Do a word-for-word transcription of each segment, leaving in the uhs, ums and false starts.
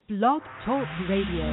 Blog Talk Radio.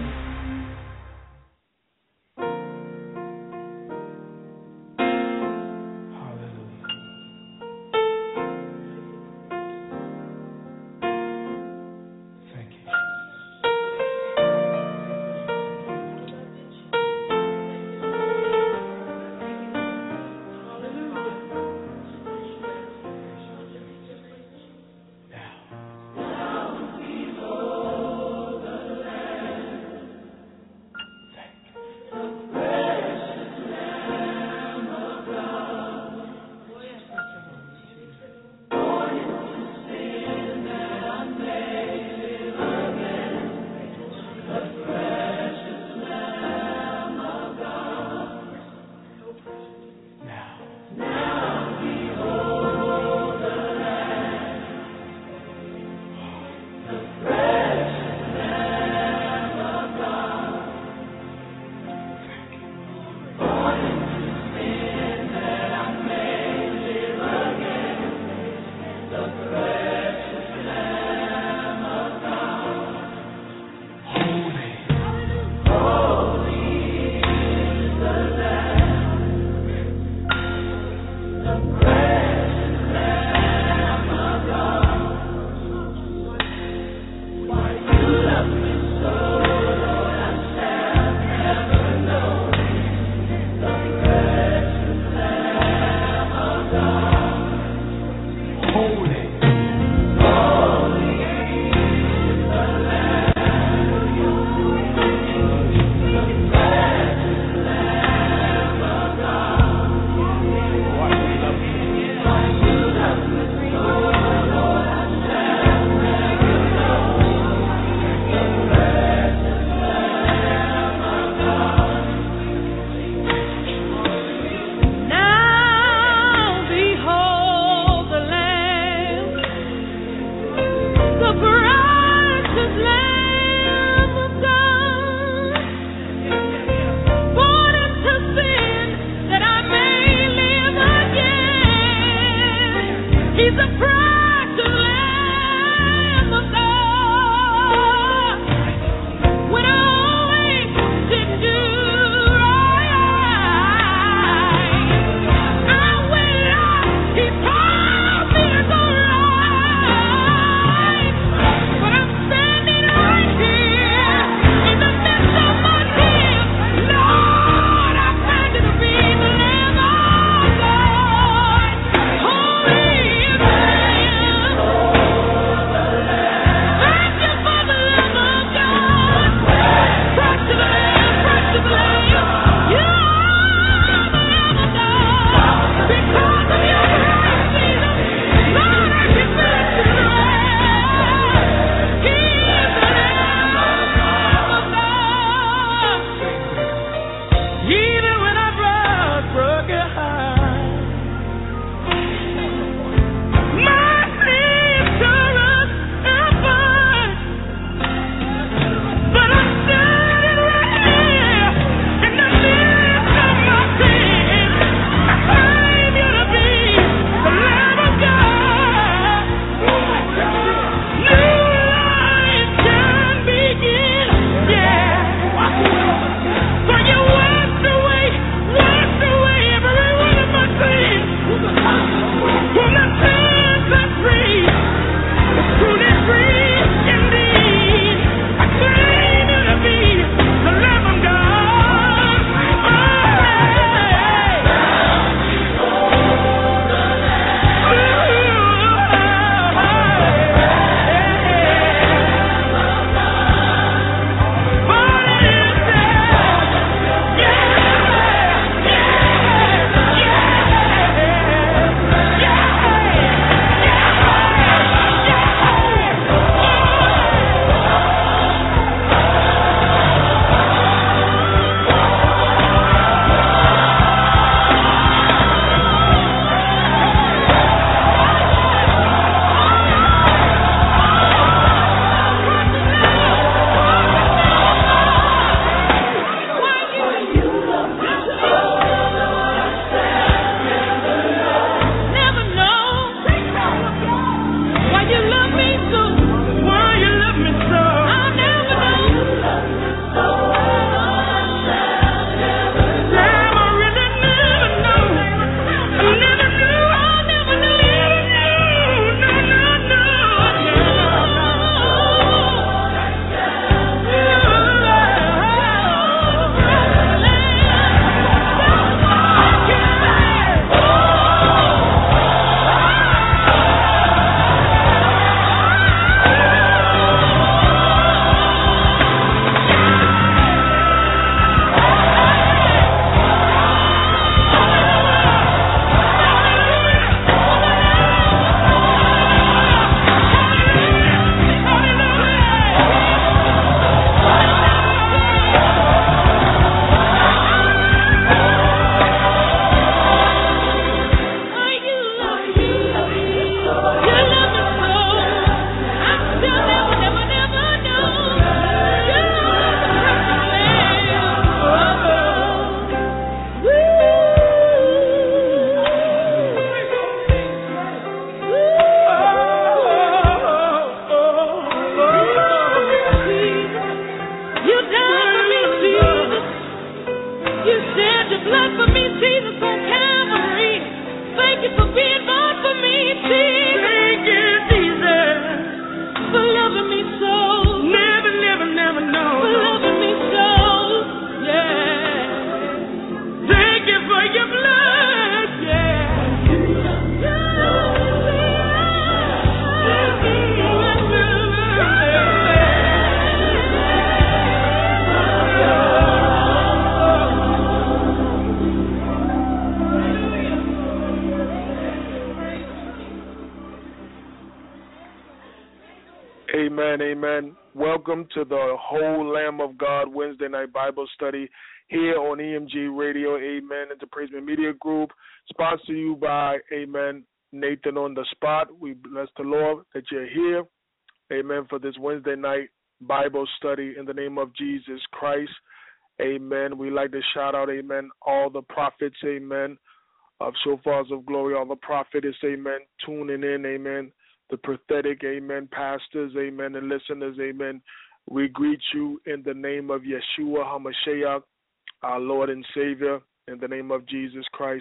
amen. Welcome to the Whole Lamb of God Wednesday night Bible study here on E M G Radio, amen. It's a Praise Me Media Group, sponsored to you by, amen, Nathan on the Spot. We bless the Lord that you're here, amen, for this Wednesday night Bible study in the name of Jesus Christ, amen. We like to shout out, amen, all the prophets, amen, of Shofars of Glory, all the prophetess, amen, tuning in, amen, the prophetic, amen, pastors, amen, and listeners, amen. We greet you in the name of Yeshua HaMashiach, our Lord and Savior, in the name of Jesus Christ.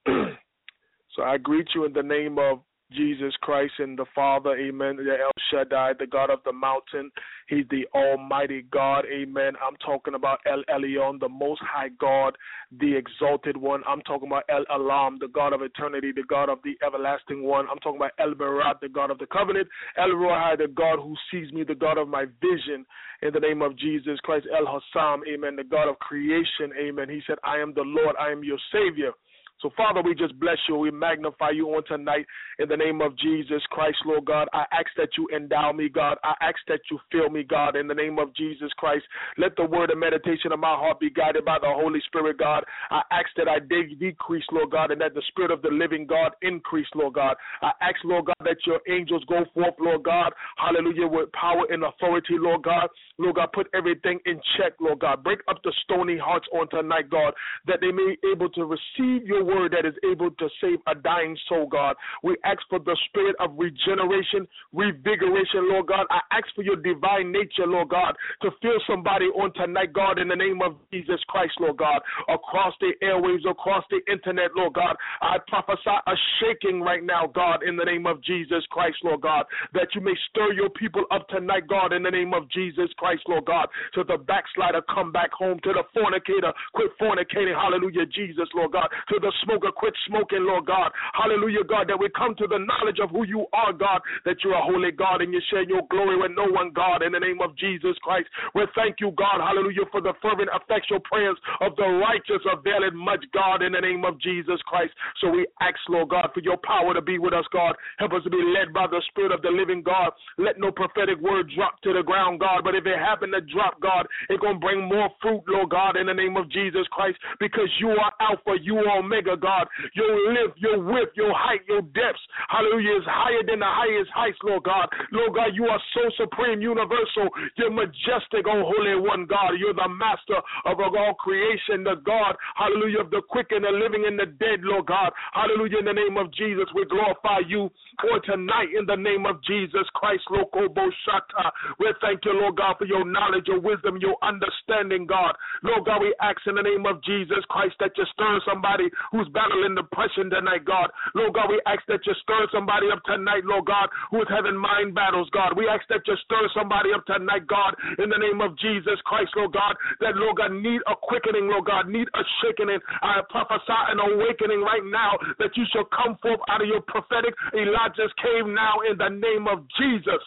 So I greet you in the name of Jesus Christ and the Father, amen, the El Shaddai, the God of the mountain. He's the Almighty God, amen. I'm talking about El Elyon, the Most High God, the Exalted One. I'm talking about El Elam, the God of eternity, the God of the Everlasting One. I'm talking about El Barat, the God of the covenant. El Rohai, the God who sees me, the God of my vision, in the name of Jesus Christ. El Hassam, amen, the God of creation, amen. He said, I am the Lord, I am your Savior. So, Father, we just bless you. We magnify you on tonight in the name of Jesus Christ, Lord God. I ask that you endow me, God. I ask that you fill me, God, in the name of Jesus Christ. Let the word and meditation of my heart be guided by the Holy Spirit, God. I ask that I de- decrease, Lord God, and that the Spirit of the living God increase, Lord God. I ask, Lord God, that your angels go forth, Lord God, hallelujah, with power and authority, Lord God. Lord God, put everything in check, Lord God. Break up the stony hearts on tonight, God, that they may be able to receive your word that is able to save a dying soul, God. We ask for the spirit of regeneration, revigoration, Lord God. I ask for your divine nature, Lord God, to fill somebody on tonight, God, in the name of Jesus Christ, Lord God, across the airwaves, across the internet, Lord God. I prophesy a shaking right now, God, in the name of Jesus Christ, Lord God, that you may stir your people up tonight, God, in the name of Jesus Christ, Lord God, to the backslider come back home, to the fornicator quit fornicating, hallelujah, Jesus, Lord God, to the smoker quit smoking, Lord God, hallelujah, God, that we come to the knowledge of who you are, God, that you're a holy God and you share your glory with no one, God, in the name of Jesus Christ. We thank you, God, hallelujah, for the fervent, effectual prayers of the righteous availeth much, God, in the name of Jesus Christ. So we ask, Lord God, for your power to be with us, God. Help us to be led by the Spirit of the living God. Let no prophetic word drop to the ground, God, but if it happen to drop, God, it's going to bring more fruit, Lord God, in the name of Jesus Christ, because you are Alpha, you are Omega, God. Your lift, your width, your height, your depths, hallelujah, is higher than the highest heights, Lord God. Lord God, you are so supreme, universal. You're majestic, oh Holy One, God. You're the master of all creation, the God, hallelujah, of the quick and the living and the dead, Lord God. Hallelujah, in the name of Jesus, we glorify you for tonight in the name of Jesus Christ, Loko Boshata. We thank you, Lord God, for your knowledge, your wisdom, your understanding, God. Lord God, we ask in the name of Jesus Christ that you stir somebody who's battling depression tonight, God. Lord God, we ask that you stir somebody up tonight, Lord God, who is having mind battles, God. We ask that you stir somebody up tonight, God, in the name of Jesus Christ, Lord God, that, Lord God, need a quickening, Lord God, need a shaking. I prophesy an awakening right now that you shall come forth out of your prophetic Elijah's cave now in the name of Jesus.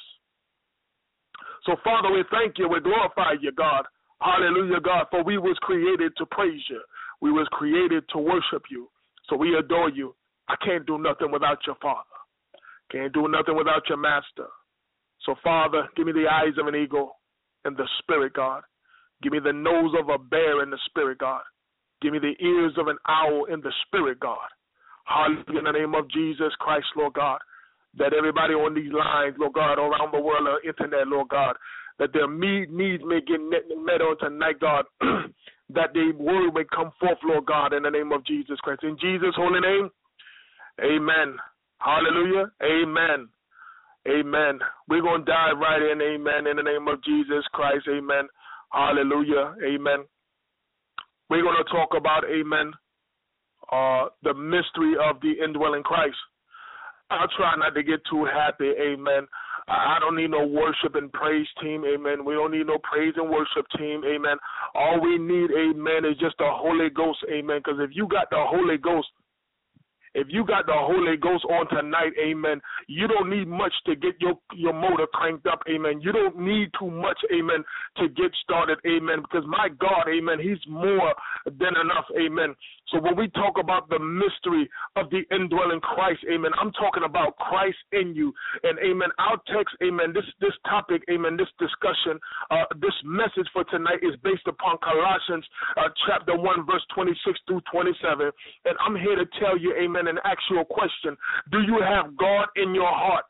So, Father, we thank you. We glorify you, God. Hallelujah, God, for we was created to praise you. We was created to worship you. So we adore you. I can't do nothing without your Father. Can't do nothing without your Master. So, Father, give me the eyes of an eagle in the Spirit, God. Give me the nose of a bear in the Spirit, God. Give me the ears of an owl in the Spirit, God. Hallelujah, in the name of Jesus Christ, Lord God, that everybody on these lines, Lord God, around the world, on the internet, Lord God, that their needs may get met on tonight, God, that the word may come forth, Lord God, in the name of Jesus Christ. In Jesus' holy name, amen. Hallelujah, amen. Amen. We're going to dive right in, amen, in the name of Jesus Christ, amen. Hallelujah, amen. We're going to talk about, amen, uh, the mystery of the indwelling Christ. I'll try not to get too happy, amen. I don't need no worship and praise team, amen. We don't need no praise and worship team, amen. All we need, amen, is just the Holy Ghost, amen, because if you got the Holy Ghost, If you got the Holy Ghost on tonight, amen, you don't need much to get your, your motor cranked up, amen. You don't need too much, amen, to get started, amen, because my God, amen, he's more than enough, amen. So when we talk about the mystery of the indwelling Christ, amen, I'm talking about Christ in you. And, amen, our text, amen, this, this topic, amen, this discussion, uh, this message for tonight is based upon Colossians uh, chapter one, verse twenty-six through twenty-seven. And I'm here to tell you, amen, and ask you a question. Do you have God in your heart?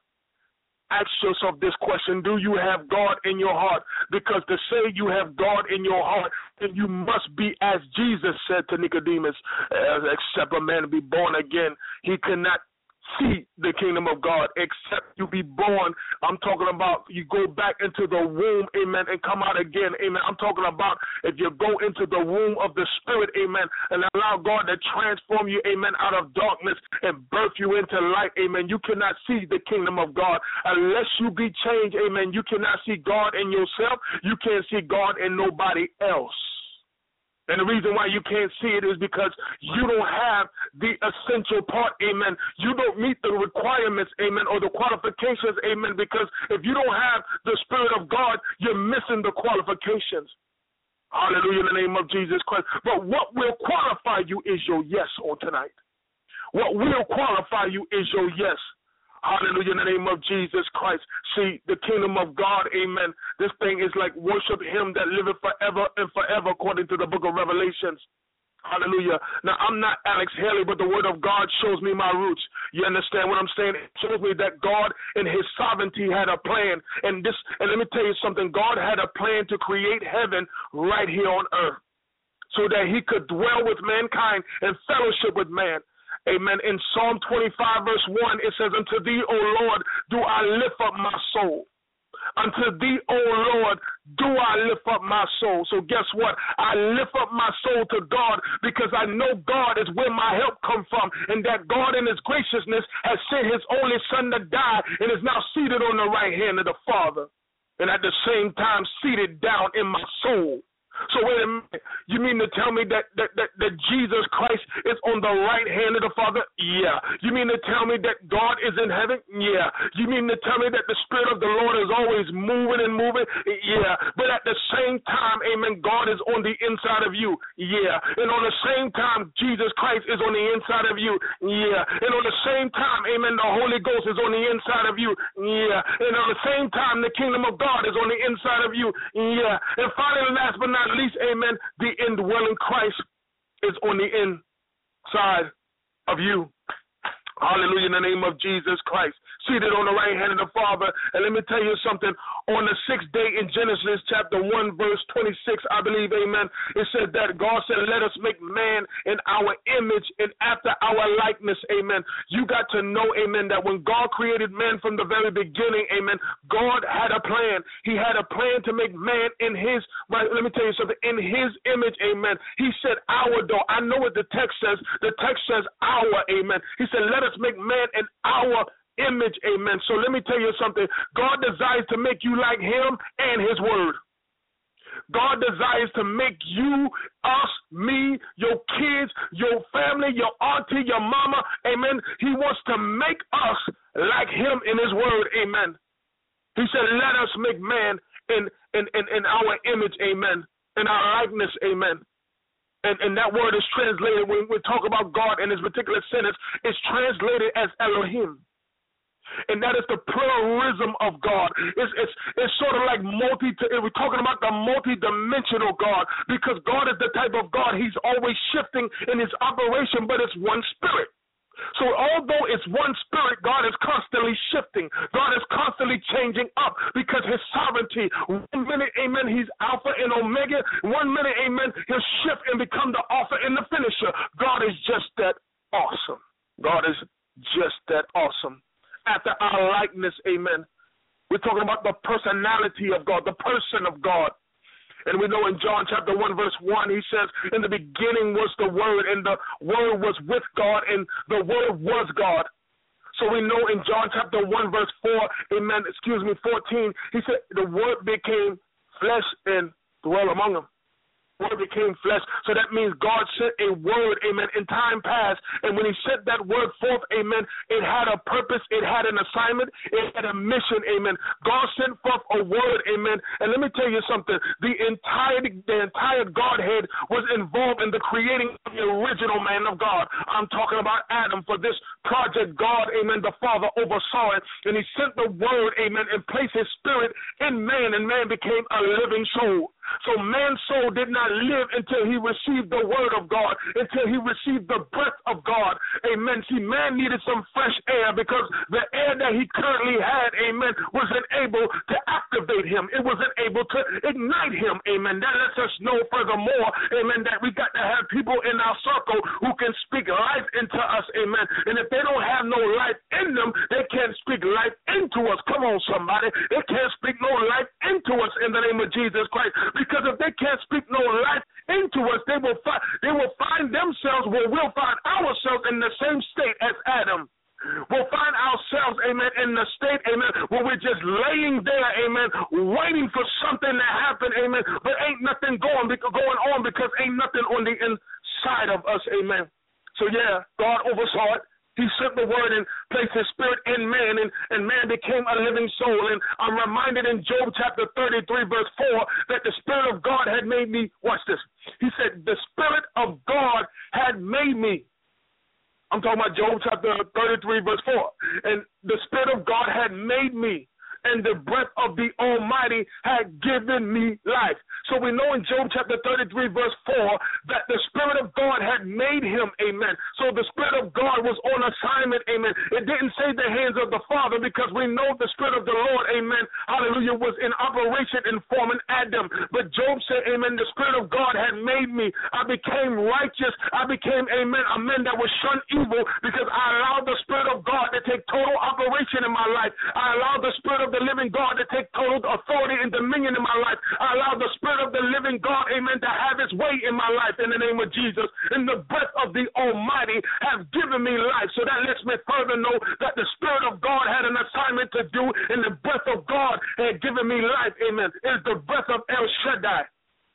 Ask yourself this question. Do you have God in your heart? Because to say you have God in your heart, then you must be, as Jesus said to Nicodemus, except a man be born again, he cannot see the kingdom of God except you be born. I'm talking about you go back into the womb, amen, and come out again, amen. I'm talking about if you go into the womb of the Spirit, amen, and allow God to transform you, amen, out of darkness and birth you into light, amen. You cannot see the kingdom of God unless you be changed, amen. You cannot see God in yourself. You can't see God in nobody else. And the reason why you can't see it is because you don't have the essential part, amen. You don't meet the requirements, amen, or the qualifications, amen, because if you don't have the Spirit of God, you're missing the qualifications. Hallelujah, in the name of Jesus Christ. But what will qualify you is your yes on tonight. What will qualify you is your yes. Hallelujah, in the name of Jesus Christ. See, the kingdom of God, amen, this thing is like worship him that liveth forever and forever, according to the book of Revelations. Hallelujah. Now, I'm not Alex Haley, but the word of God shows me my roots. You understand what I'm saying? It shows me that God in his sovereignty had a plan. And this, and let me tell you something, God had a plan to create heaven right here on earth so that he could dwell with mankind and fellowship with man. Amen. In Psalm twenty-five, verse one, it says, unto thee, O Lord, do I lift up my soul. Unto thee, O Lord, do I lift up my soul. So guess what? I lift up my soul to God because I know God is where my help comes from, and that God in his graciousness has sent his only son to die and is now seated on the right hand of the Father, and at the same time seated down in my soul. So wait a minute, you mean to tell me that, that, that, that Jesus Christ is on the right hand of the Father? Yeah. You mean to tell me that God is in heaven? Yeah. You mean to tell me that the Spirit of the Lord is always moving and moving? Yeah. But at the same time, amen, God is on the inside of you. Yeah. And on the same time, Jesus Christ is on the inside of you. Yeah. And on the same time, amen, the Holy Ghost is on the inside of you. Yeah. And on the same time, the kingdom of God is on the inside of you. Yeah. And finally, last but not at least, amen, the indwelling Christ is on the inside of you. Hallelujah, in the name of Jesus Christ, seated on the right hand of the Father. And let me tell you something, on the sixth day in Genesis chapter one, verse twenty-six, I believe, amen, it said that God said, let us make man in our image and after our likeness, amen. You got to know, amen, that when God created man from the very beginning, amen, God had a plan. He had a plan to make man in his, right, let me tell you something, in his image, amen. He said our, though. I know what the text says. The text says our, amen. He said, let us make man in our image, amen. So let me tell you something. God desires to make you like him and his word. God desires to make you, us, me, your kids, your family, your auntie, your mama, amen. He wants to make us like him in his word, amen. He said, let us make man in, in, in, in our image, amen, in our likeness, amen. And, and that word is translated, when we talk about God in this particular sentence, it's translated as Elohim. And that is the pluralism of God. It's, it's, it's sort of like multi, we're talking about the multi-dimensional God, because God is the type of God, he's always shifting in his operation, but it's one spirit. So although it's one spirit, God is constantly shifting. God is constantly changing up because his sovereignty. One minute, amen, he's Alpha and Omega. One minute, amen, he'll shift and become the author and the finisher. God is just that awesome. God is just that awesome. After our likeness, amen. We're talking about the personality of God, the person of God. And we know in John chapter one, verse one, he says, in the beginning was the Word, and the Word was with God, and the Word was God. So we know in John chapter one, verse four, amen, excuse me, fourteen, he said, the Word became flesh and dwelt among them. word became flesh. So that means God sent a word, amen, in time past. And when he sent that word forth, amen, it had a purpose, it had an assignment, it had a mission, amen. God sent forth a word, amen. And let me tell you something. The entire, the entire Godhead was involved in the creating of the original man of God. I'm talking about Adam. For this project, God, amen, the Father oversaw it. And he sent the word, amen, and placed his spirit in man, and man became a living soul. So man's soul did not live until he received the word of God, until he received the breath of God. Amen. See, man needed some fresh air because the air that he currently had, amen, wasn't able to activate him. It wasn't able to ignite him. Amen. That lets us know furthermore, amen, that we got to have people in our circle who can speak life into us. Amen. And if they don't have no life in them, they can't speak life into us. Come on, somebody. They can't speak no life into us in the name of Jesus Christ. Because if they can't speak no life into us, they will find they will find themselves, well, we'll find ourselves in the same state as Adam. We'll find ourselves, amen, in the state, amen, where we're just laying there, amen, waiting for something to happen, amen, but ain't nothing going going on because ain't nothing on the inside of us, amen. So yeah, God oversaw it. He sent the word and placed his spirit in man, and, and man became a living soul. And I'm reminded in Job chapter thirty-three, verse four, that the Spirit of God had made me, watch this. He said, the Spirit of God had made me. I'm talking about Job chapter thirty-three, verse four. And the Spirit of God had made me, and the breath of the Almighty had given me life. So we know in Job chapter thirty-three, verse four, that the Spirit of God had made him, amen. So the Spirit of God was on assignment, amen. It didn't say the hands of the Father because we know the Spirit of the Lord, amen, hallelujah, was in operation in forming Adam. But Job said, amen, the Spirit of God had made me. I became righteous. I became, amen, a man that was shunned evil because I allowed the Spirit of God to take total operation in my life. I allowed the Spirit of the living God to take total authority and dominion in my life. I allowed the Spirit of the living God, amen, to have his way in my life in the name of Jesus. And the breath of the Almighty has given me life. So that lets me further know that the Spirit of God had an assignment to do, and the breath of God had given me life, amen. It's the breath of El Shaddai.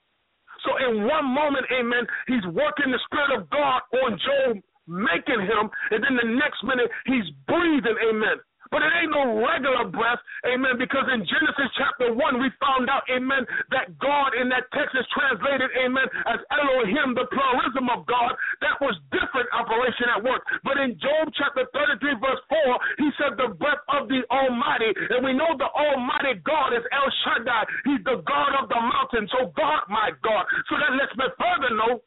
So in one moment, amen, he's working the Spirit of God on Job, making him, and then the next minute he's breathing, amen. But it ain't no regular breath, amen, because in Genesis chapter one, we found out, amen, that God in that text is translated, amen, as Elohim, the pluralism of God. That was different operation at work. But in Job chapter thirty-three, verse four, he said the breath of the Almighty. And we know the Almighty God is El Shaddai. He's the God of the mountain. So God, my God. So that lets me further know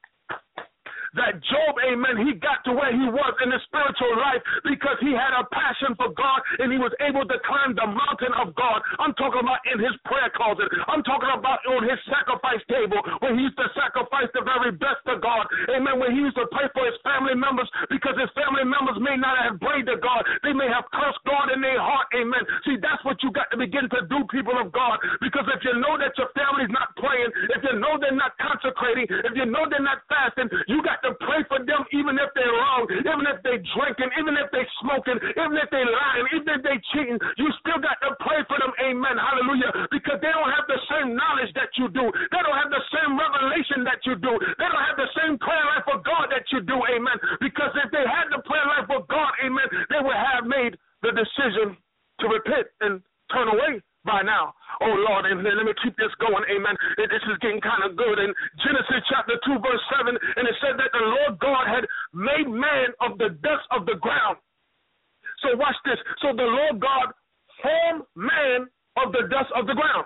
that Job, amen, he got to where he was in his spiritual life because he had a passion for God and he was able to climb the mountain of God. I'm talking about in his prayer closet. I'm talking about on his sacrifice table when he used to sacrifice the very best of God. Amen. When he used to pray for his family members because his family members may not have prayed to God. They may have cursed God in their heart. Amen. See, that's what you got to begin to do, people of God, because if you know that your family's not praying, if you know they're not consecrating, if you know they're not fasting, you got to pray for them even if they're wrong, even if they're drinking, even if they're smoking, even if they're lying, even if they're cheating. You still got to pray for them, amen, hallelujah, because they don't have the same knowledge that you do. They don't have the same revelation that you do. They don't have the same prayer life for God that you do, amen, because if they had the prayer life for God, amen, they would have made the decision to repent and turn away by now. Oh, Lord, and let me keep this going, amen. This is getting kind of good. In Genesis chapter two, verse seven, and it said that the Lord God had made man of the dust of the ground. So watch this. So the Lord God formed man of the dust of the ground.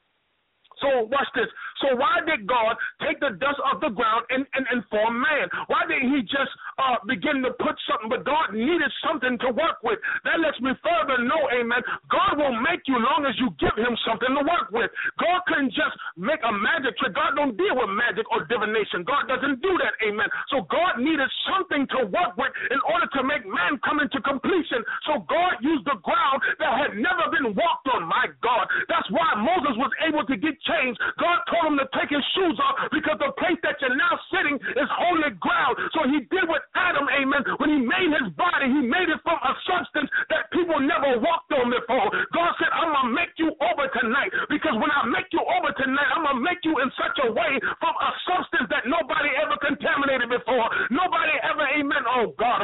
So watch this. So why did God take the dust of the ground and, and, and form man? Why didn't he just uh, begin to put something? But God needed something to work with. That lets me further know, amen, God will make you long as you give him something to work with. God couldn't just make a magic trick. God don't deal with magic or divination. God doesn't do that, amen. So God needed something to work with in order to make man come into completion. So God used the ground that had never been walked on, my God. That's why Moses was able to get changed. God told him to take his shoes off because the place that you're now sitting is holy ground. So he did with Adam, amen. When he made his body, he made it from a substance that people never walked on before. God said, I'm going to make you over tonight because when I make you over tonight, I'm going to to make you in such a way from a substance that nobody ever contaminated before. Nobody ever, amen, oh God,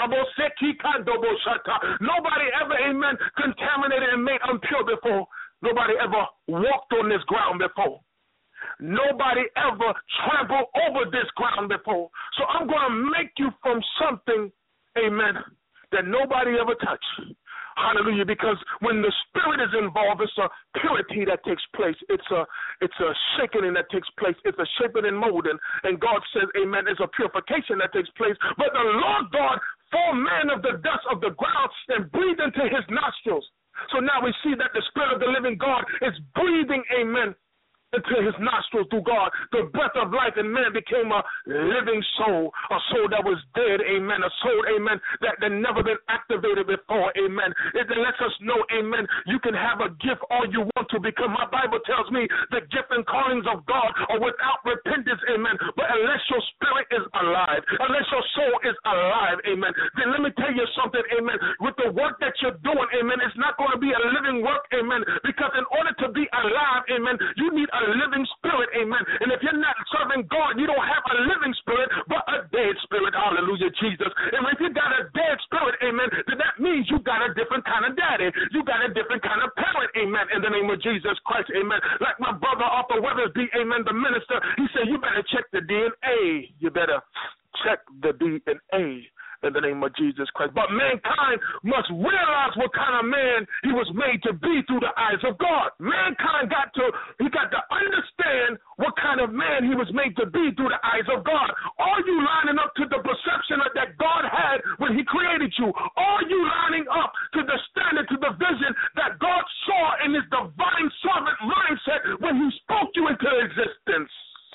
nobody ever, amen, contaminated and made impure before. Nobody ever walked on this ground before. Nobody ever trampled over this ground before. So I'm going to make you from something, amen, that nobody ever touched. Hallelujah, because when the Spirit is involved, it's a purity that takes place. It's a it's a shaking that takes place. It's a shaping and molding. And God says, amen, it's a purification that takes place. But the Lord God formed man of the dust of the ground and breathed into his nostrils. So now we see that the Spirit of the living God is breathing, amen, into his nostrils through God, the breath of life, and man became a living soul, a soul that was dead, amen, a soul, amen, that had never been activated before, amen. It lets us know, amen, you can have a gift all you want to, because my Bible tells me the gift and callings of God are without repentance, amen, but unless your spirit is alive, unless your soul is alive, amen, then let me tell you something, amen, with the work that you're doing, amen, it's not going to be a living work, amen, because in order to be alive, amen, you need a living spirit, amen. And if you're not serving God, you don't have a living spirit, but a dead spirit, hallelujah, Jesus. And if you got a dead spirit, amen, then that means you got a different kind of daddy. You got a different kind of parent, amen, in the name of Jesus Christ, amen. Like my brother Arthur Weathersby, amen, the minister, he said, you better check the D N A. You better check the D N A. In the name of Jesus Christ. But mankind must realize what kind of man he was made to be through the eyes of God. Mankind got to, he got to understand what kind of man he was made to be through the eyes of God. Are you lining up to the perception that God had when he created you? Are you lining up to the standard, to the vision that God saw in his divine servant mindset when he spoke you into existence?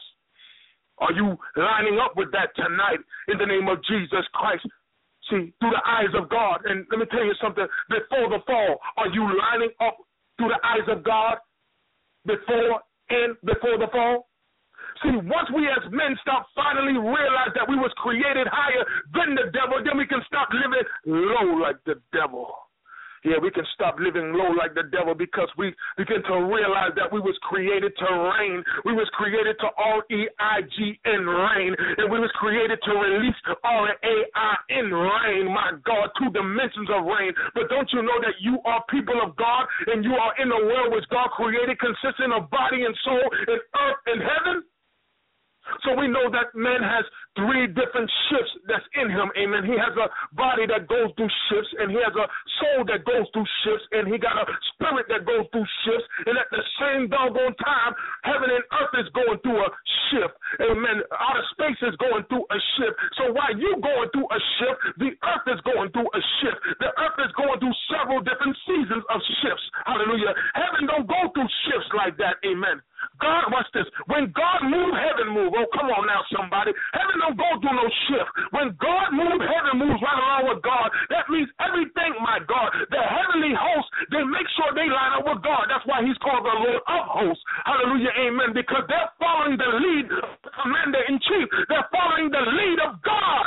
Are you lining up with that tonight in the name of Jesus Christ? See, through the eyes of God. And let me tell you something. Before the fall, are you lining up through the eyes of God before and before the fall? See, once we as men stop finally realize that we was created higher than the devil, then we can stop living low like the devil. Yeah, we can stop living low like the devil because we begin to realize that we was created to reign. We was created to R E I G N, reign. And we was created to release R A I N, reign, my God, two dimensions of reign. But don't you know that you are people of God and you are in a world which God created consisting of body and soul and earth and heaven? So we know that man has three different shifts that's in him, amen. He has a body that goes through shifts, and he has a soul that goes through shifts, and he got a spirit that goes through shifts, and at the same doggone time, heaven and earth is going through a shift, amen. Outer space is going through a shift. So while you going through a shift, the earth is going through a shift. The earth is going through several different seasons of shifts, hallelujah. Heaven don't go through shifts like that, amen. God, watch this. When God moved, heaven moved. Oh, come on now, somebody. Heaven don't go through no shift. When God moves, heaven moves right along with God. That means everything, my God, the heavenly hosts, they make sure they line up with God. That's why he's called the Lord of hosts. Hallelujah, amen. Because they're following the lead of the commander-in-chief. They're following the lead of God.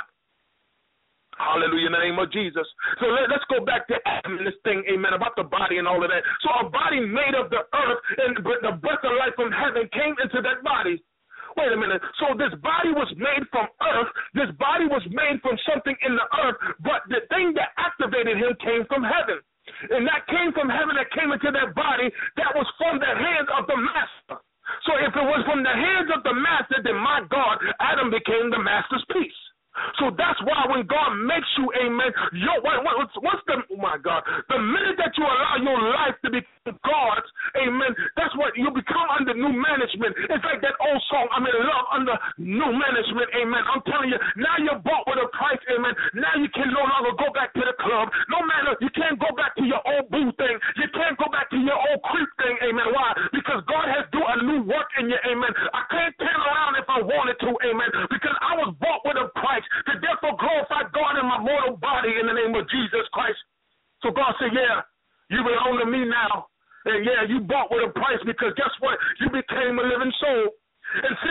Hallelujah, in the name of Jesus. So let, let's go back to Adam and this thing, amen, about the body and all of that. So a body made of the earth, and the breath of life from heaven came into that body. Wait a minute. So this body was made from earth. This body was made from something in the earth, but the thing that activated him came from heaven. And that came from heaven, that came into that body, that was from the hands of the master. So if it was from the hands of the master, then my God, Adam became the master's piece. So that's why when God makes you, amen, yo, what, what, what's the, oh my God, the minute that you allow your life to become God's, amen, that's what you become under new management. It's like that old song, I'm in love under new management, amen. I'm telling you, now you're bought with a price, amen. Now you can no longer go back to the club. No matter, you can't go back to your old boo thing. You can't go back to your old creep thing, amen. Why? Because God has do a new work in you, amen. I can't turn around if I wanted to, amen, because I was bought with a price to therefore glorify God in my mortal body in the name of Jesus Christ. So God said, yeah, you belong to me now. And yeah, you bought with a price because guess what? You became a living soul. And since the fall,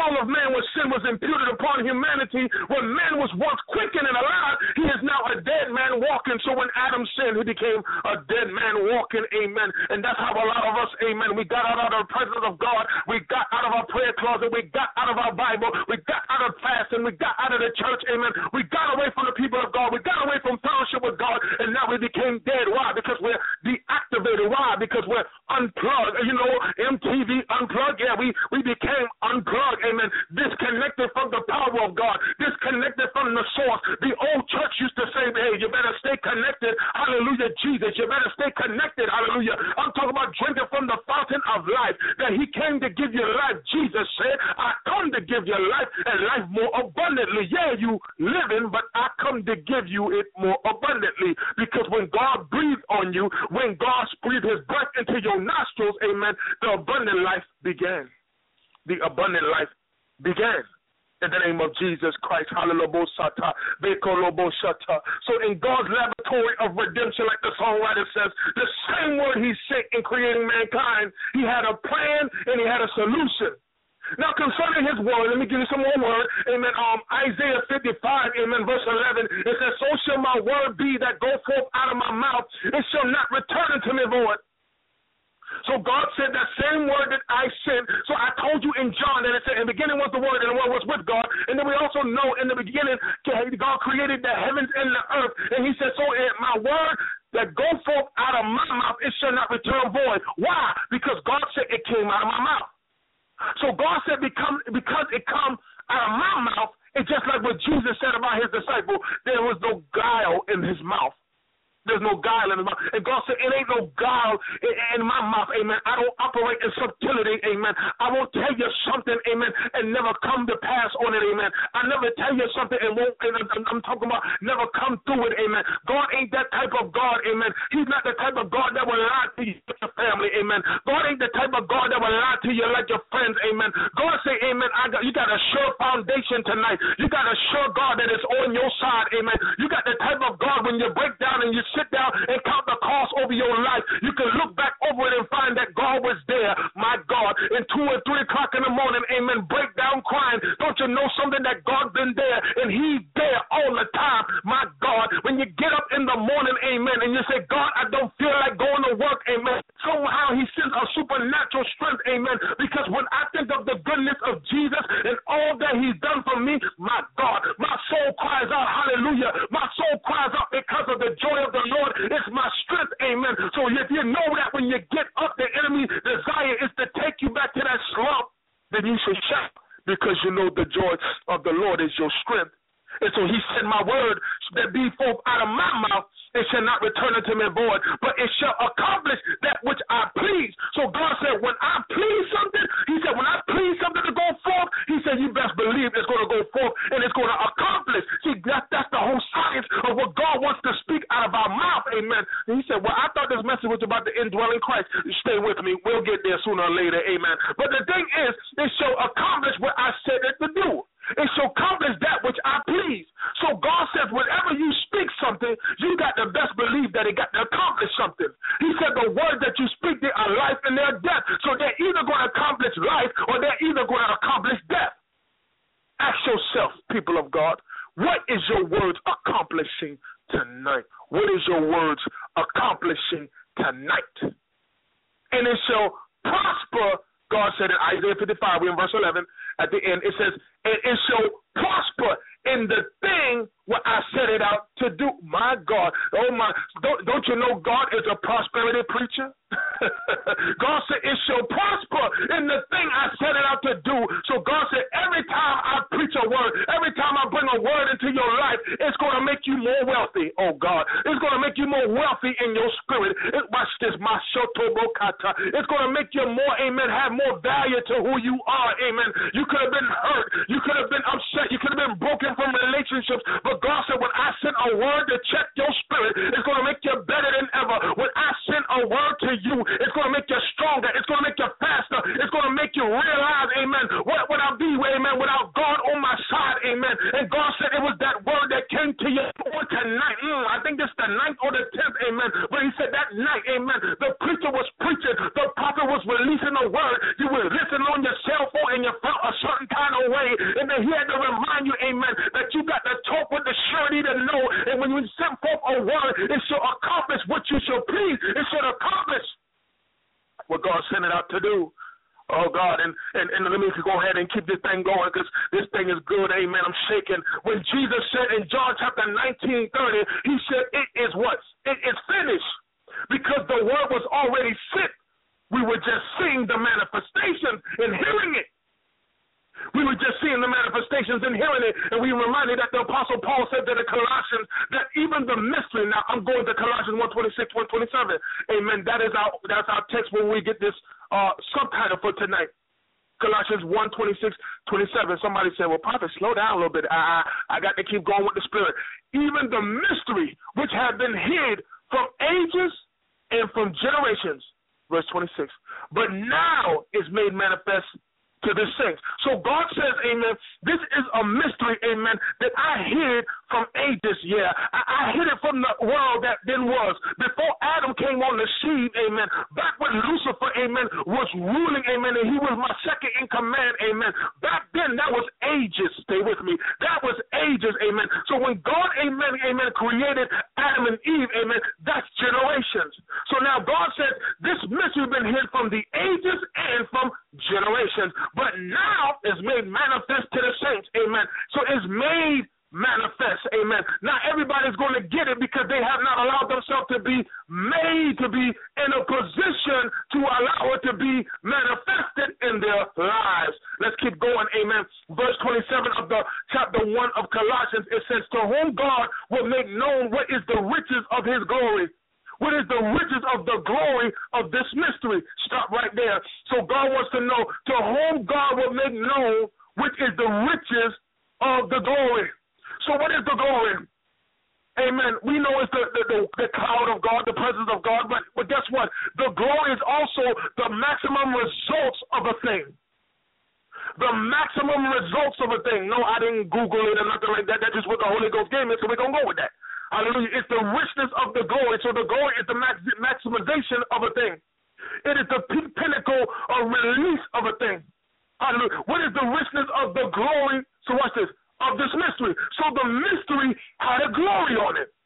fall of man, when sin was imputed upon humanity, when man was once quickened and alive, he is now a dead man walking. So when Adam sinned, he became a dead man walking, amen. And that's how a lot of us, amen, we got out of the presence of God, we got out of our prayer closet, we got out of our Bible, we got out of fasting, we got out of the church, amen. We got away from the people of God, we got away from fellowship with God, and now we became dead. Why? Because we're deactivated. Why? Because we're unplugged. You know, M T V unplugged. Yeah, we, we became unplugged, amen. Disconnected from the power of God, disconnected from the source. The old church used to say, hey, you better stay connected. Hallelujah, Jesus. You better stay connected. Hallelujah. I'm talking about drinking from the fountain of life, that he came to give you life. Jesus said, I come to give you life and life more abundantly. Yeah, you living, but I come to give you it more abundantly. Because when God breathed on you, when God breathed his breath into your nostrils, amen, the abundant life began. The abundant life began. In the name of Jesus Christ. Hallelujah. So in God's laboratory of redemption, like the songwriter says, the same word he sent in creating mankind, he had a plan and he had a solution. Now, concerning his word, let me give you some more word. Amen. Um, Isaiah fifty-five, amen, verse eleven, it says, so shall my word be that go forth out of my mouth. It shall not return unto me void. So God said that same word that I sent. So I told you in John that it said, in the beginning was the word, and the word was with God. And then we also know in the beginning, God created the heavens and the earth. And he said, so my word that go forth out of my mouth, it shall not return void. Why? Because God said it came out of my mouth. So God said become, because it come out of my mouth, it's just like what Jesus said about his disciple, there was no guile in his mouth. There's no guile in his mouth. And God said, it ain't no guile in, in my mouth, amen. I don't operate in subtlety, amen. I won't tell you something, amen, and never come to pass on it, amen. I never tell you something and won't, and I'm, I'm talking about never come through it, amen. God ain't that type of God, amen. He's not the type of God that will lie to you, your family, amen. God ain't the type of God that will lie to you like your friends, amen. God say, amen, I got, you got a sure foundation tonight. You got a sure God that is on your side, amen. You got the type of God when you break down and you sit down and count the cost over your life, you can look back over it and find that God was there, my God, and two or three o'clock in the morning, amen, break down crying. Don't you know something that God been there and he's there all the time, my God. When you get up in the morning, amen, and you say, God, I don't feel like going to work, amen, somehow he sends a supernatural strength, amen, because when I think of the goodness of Jesus and all that he's done for me, my God, my soul cries out, hallelujah. My soul cries out because of the joy of the Lord. It's my strength, amen. So if you know that when you get up, the enemy's desire is to take you back to that slump, then you should shout because you know the joy of the Lord is your strength. And so he said, my word that be forth out of my mouth, it shall not return unto me void, but it shall accomplish that which I please. So God said, when I please something, he said, when I please something to go forth, he said, you best believe it's going to go forth and it's going to accomplish. See, that, that's the whole science of what God wants to speak out of our mouth, amen. And he said, well, I thought this message was about the indwelling Christ. Stay with me. We'll get there sooner or later, amen. But the thing is, it shall accomplish what I said it to do. It shall accomplish that which I please. So God says, whenever you speak something, you got to best believe that it got to accomplish something. He said the words that you speak, they are life and they're death. So they're either going to accomplish life or they're either going to accomplish death. Ask yourself, people of God, what is your words accomplishing tonight? What is your words accomplishing tonight? And it shall prosper. God said in Isaiah fifty-five, we're in verse eleven, at the end, it says, and it shall prosper in the thing what I set it out to do. My God, oh my, don't, don't you know God is a prosperity preacher? God said it shall prosper in the thing I set it out to do. So God said every time I preach a word, every time I bring a word into your life, it's going to make you more wealthy, oh God. It's going to make you more wealthy in your spirit. It, watch this, my shotobokata. It's going to make you more, amen, have more value to who you are, amen. You could have been hurt. You could have been upset. You could have been broken from relationships. But God said when I send a word to check your spirit, it's going to make you better than ever. When I send a word to you, it's going to make you stronger. It's going to make you faster. It's going to make you realize, amen, what would I be, amen, without God on my side, amen. And God said it was that word that came to you on tonight. Mm, I think it's the ninth or the tenth, amen. But he said that night, amen, the preacher was preaching. The prophet was releasing a word. You were listening on your cell phone and you felt a certain kind of go ahead and keep this thing going because this thing is good. Amen. I'm shaking. When Jesus said in John chapter nineteen thirty, he said, it is what? It is finished. Because the word was already sent. We were just seeing the manifestations and hearing it. We were just seeing the manifestations and hearing it. And we reminded that the Apostle Paul said to the Colossians that even the mystery, now I'm going to Colossians one twenty-six, one twenty-seven. Amen. That is our that's our text when we get this uh, subtitle for tonight. Colossians one twenty-six, twenty-seven. Somebody said, well, Prophet, slow down a little bit. I, I, I got to keep going with the Spirit. Even the mystery which had been hid from ages and from generations, verse twenty-six, but now is made manifest to the saints. So God says, amen, this is a mystery, amen, that I hid from ages, yeah. I, I hid it from the world that then was. Before Adam came on the scene, amen, back when Lucifer, amen, was ruling, amen, and he was my second in command, amen. Back then, that was ages, stay with me, that was ages, amen. So when God, amen, amen, created Adam and Eve, amen, that's generations. So now God said, this mystery has been hid from the ages and from generations, but now is made manifest to the saints, amen. So it's made manifest, amen. Now everybody's going to get it because they have not allowed themselves to be made to be in a position to allow it to be manifested in their lives. Let's keep going, amen. Verse twenty-seven of the chapter one of Colossians, it says, to whom God will make known what is the riches of his glory. What is the riches of the glory of this mystery? Stop right there. So God wants to know to whom God will make known which is the riches of the glory. So what is the glory? Amen. We know it's the, the, the, the cloud of God, the presence of God, but, but guess what? The glory is also the maximum results of a thing. The maximum results of a thing. No, I didn't Google it or nothing like that. That's just what the Holy Ghost gave me, so we're going to go with that. Hallelujah. It's the richness of the glory. So the glory is the max, maximization of a thing. It is the pinnacle or release of a thing. Hallelujah. What is the richness of the glory? So watch this. Of this mystery. So the mystery had a glory on it.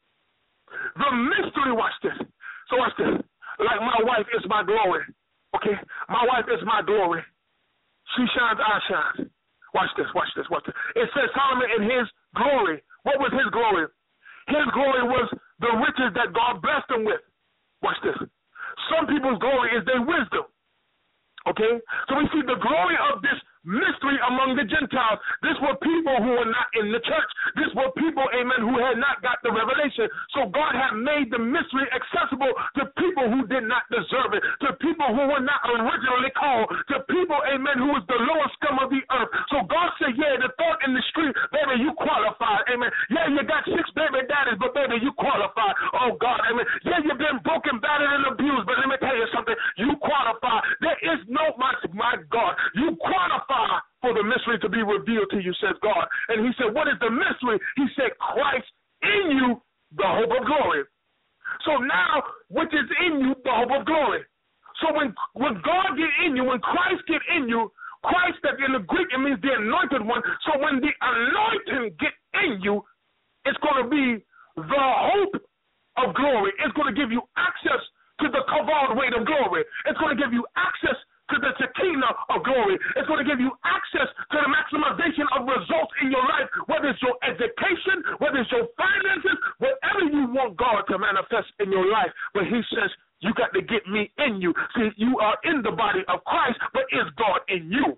The mystery, watch this. So watch this. Like my wife is my glory. Okay? My wife is my glory. She shines, I shine. Watch this, watch this, watch this. It says Solomon in his glory. What was his glory? His glory was the riches that God blessed him with. Watch this. Some people's glory is their wisdom. Okay? So we see the glory of this mystery among the Gentiles. This were people who were not in the church. This were people, amen, who had not got the revelation. So God had made the mystery accessible to people who did not deserve it, to people who were not originally called, to people, amen, who was the lowest scum of the earth. So God said, yeah, the thought in the street, baby, you qualified, amen. Yeah, you got six baby daddies, but baby, you qualified. Oh, God, amen. Yeah, you've been broken, battered, and abused, but let me tell you something. You qualify. There is no, my, my God, you qualify for the mystery to be revealed to you, says God. And he said, what is the mystery? He said, Christ in you, the hope of glory. So now, which is in you, the hope of glory. So when, when God get in you, when Christ get in you, Christ, that in the Greek, it means the anointed one. So when the anointing get in you, it's going to be the hope of glory. It's going to give you access to the kavod weight of glory. It's going to give you access to the Shekinah of glory. It's going to give you access to the maximization of results in your life, whether it's your education, whether it's your finances, whatever you want God to manifest in your life. But he says, you got to get me in you. See, you are in the body of Christ, but is God in you?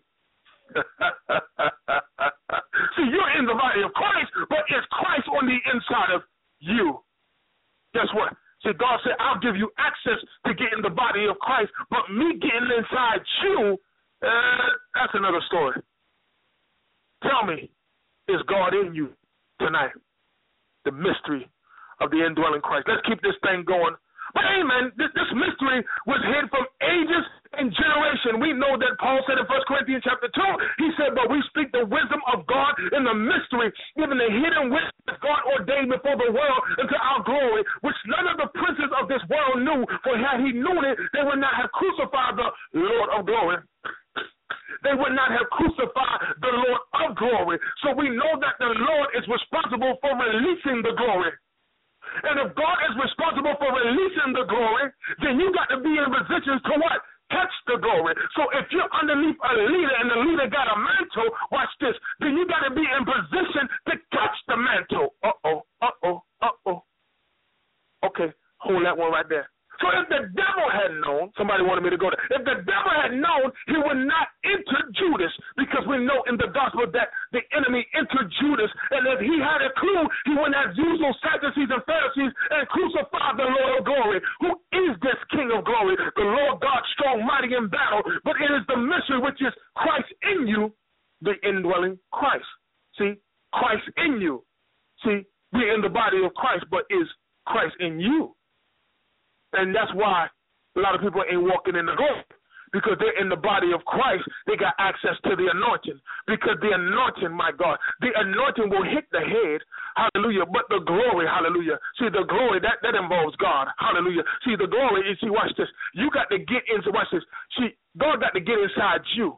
See, you're in the body of Christ, but is Christ on the inside of you? Guess what? See, God said, I'll give you access to get in the body of Christ, but me getting inside you, uh, that's another story. Tell me, is God in you tonight? The mystery of the indwelling Christ. Let's keep this thing going. But amen, this, this mystery was hid from ages and generation. We know that Paul said in First Corinthians chapter two, he said, but we speak the wisdom of God in the mystery, even the hidden wisdom that God ordained before the world unto our glory, which none of the princes of this world knew, for had he known it, they would not have crucified the Lord of glory. They would not have crucified the Lord of glory. So we know that the Lord is responsible for releasing the glory. And if God is responsible for releasing the glory, then you got to be in positions to what? catch the glory. So if you're underneath a leader and the leader got a mantle, watch this, then you got to be in position to catch the mantle. Uh-oh, uh-oh, uh-oh. Okay, hold that one right there. So if the devil had known, somebody wanted me to go there. If the devil had known, he would not enter Judas, because we know in the gospel that the enemy entered Judas. And if he had a clue, he wouldn't have used those Sadducees and Pharisees and crucified the Lord of glory. Who is this King of glory? The Lord God, strong, mighty in battle. But it is the mystery which is Christ in you, the indwelling Christ. See, Christ in you. See, we're in the body of Christ, but is Christ in you? And that's why a lot of people ain't walking in the glory, because they're in the body of Christ. They got access to the anointing, because the anointing, my God, the anointing will hit the head, hallelujah, but the glory, hallelujah. See, the glory, that, that involves God, hallelujah. See, the glory, you see, watch this. You got to get into, watch this. See, God got to get inside you.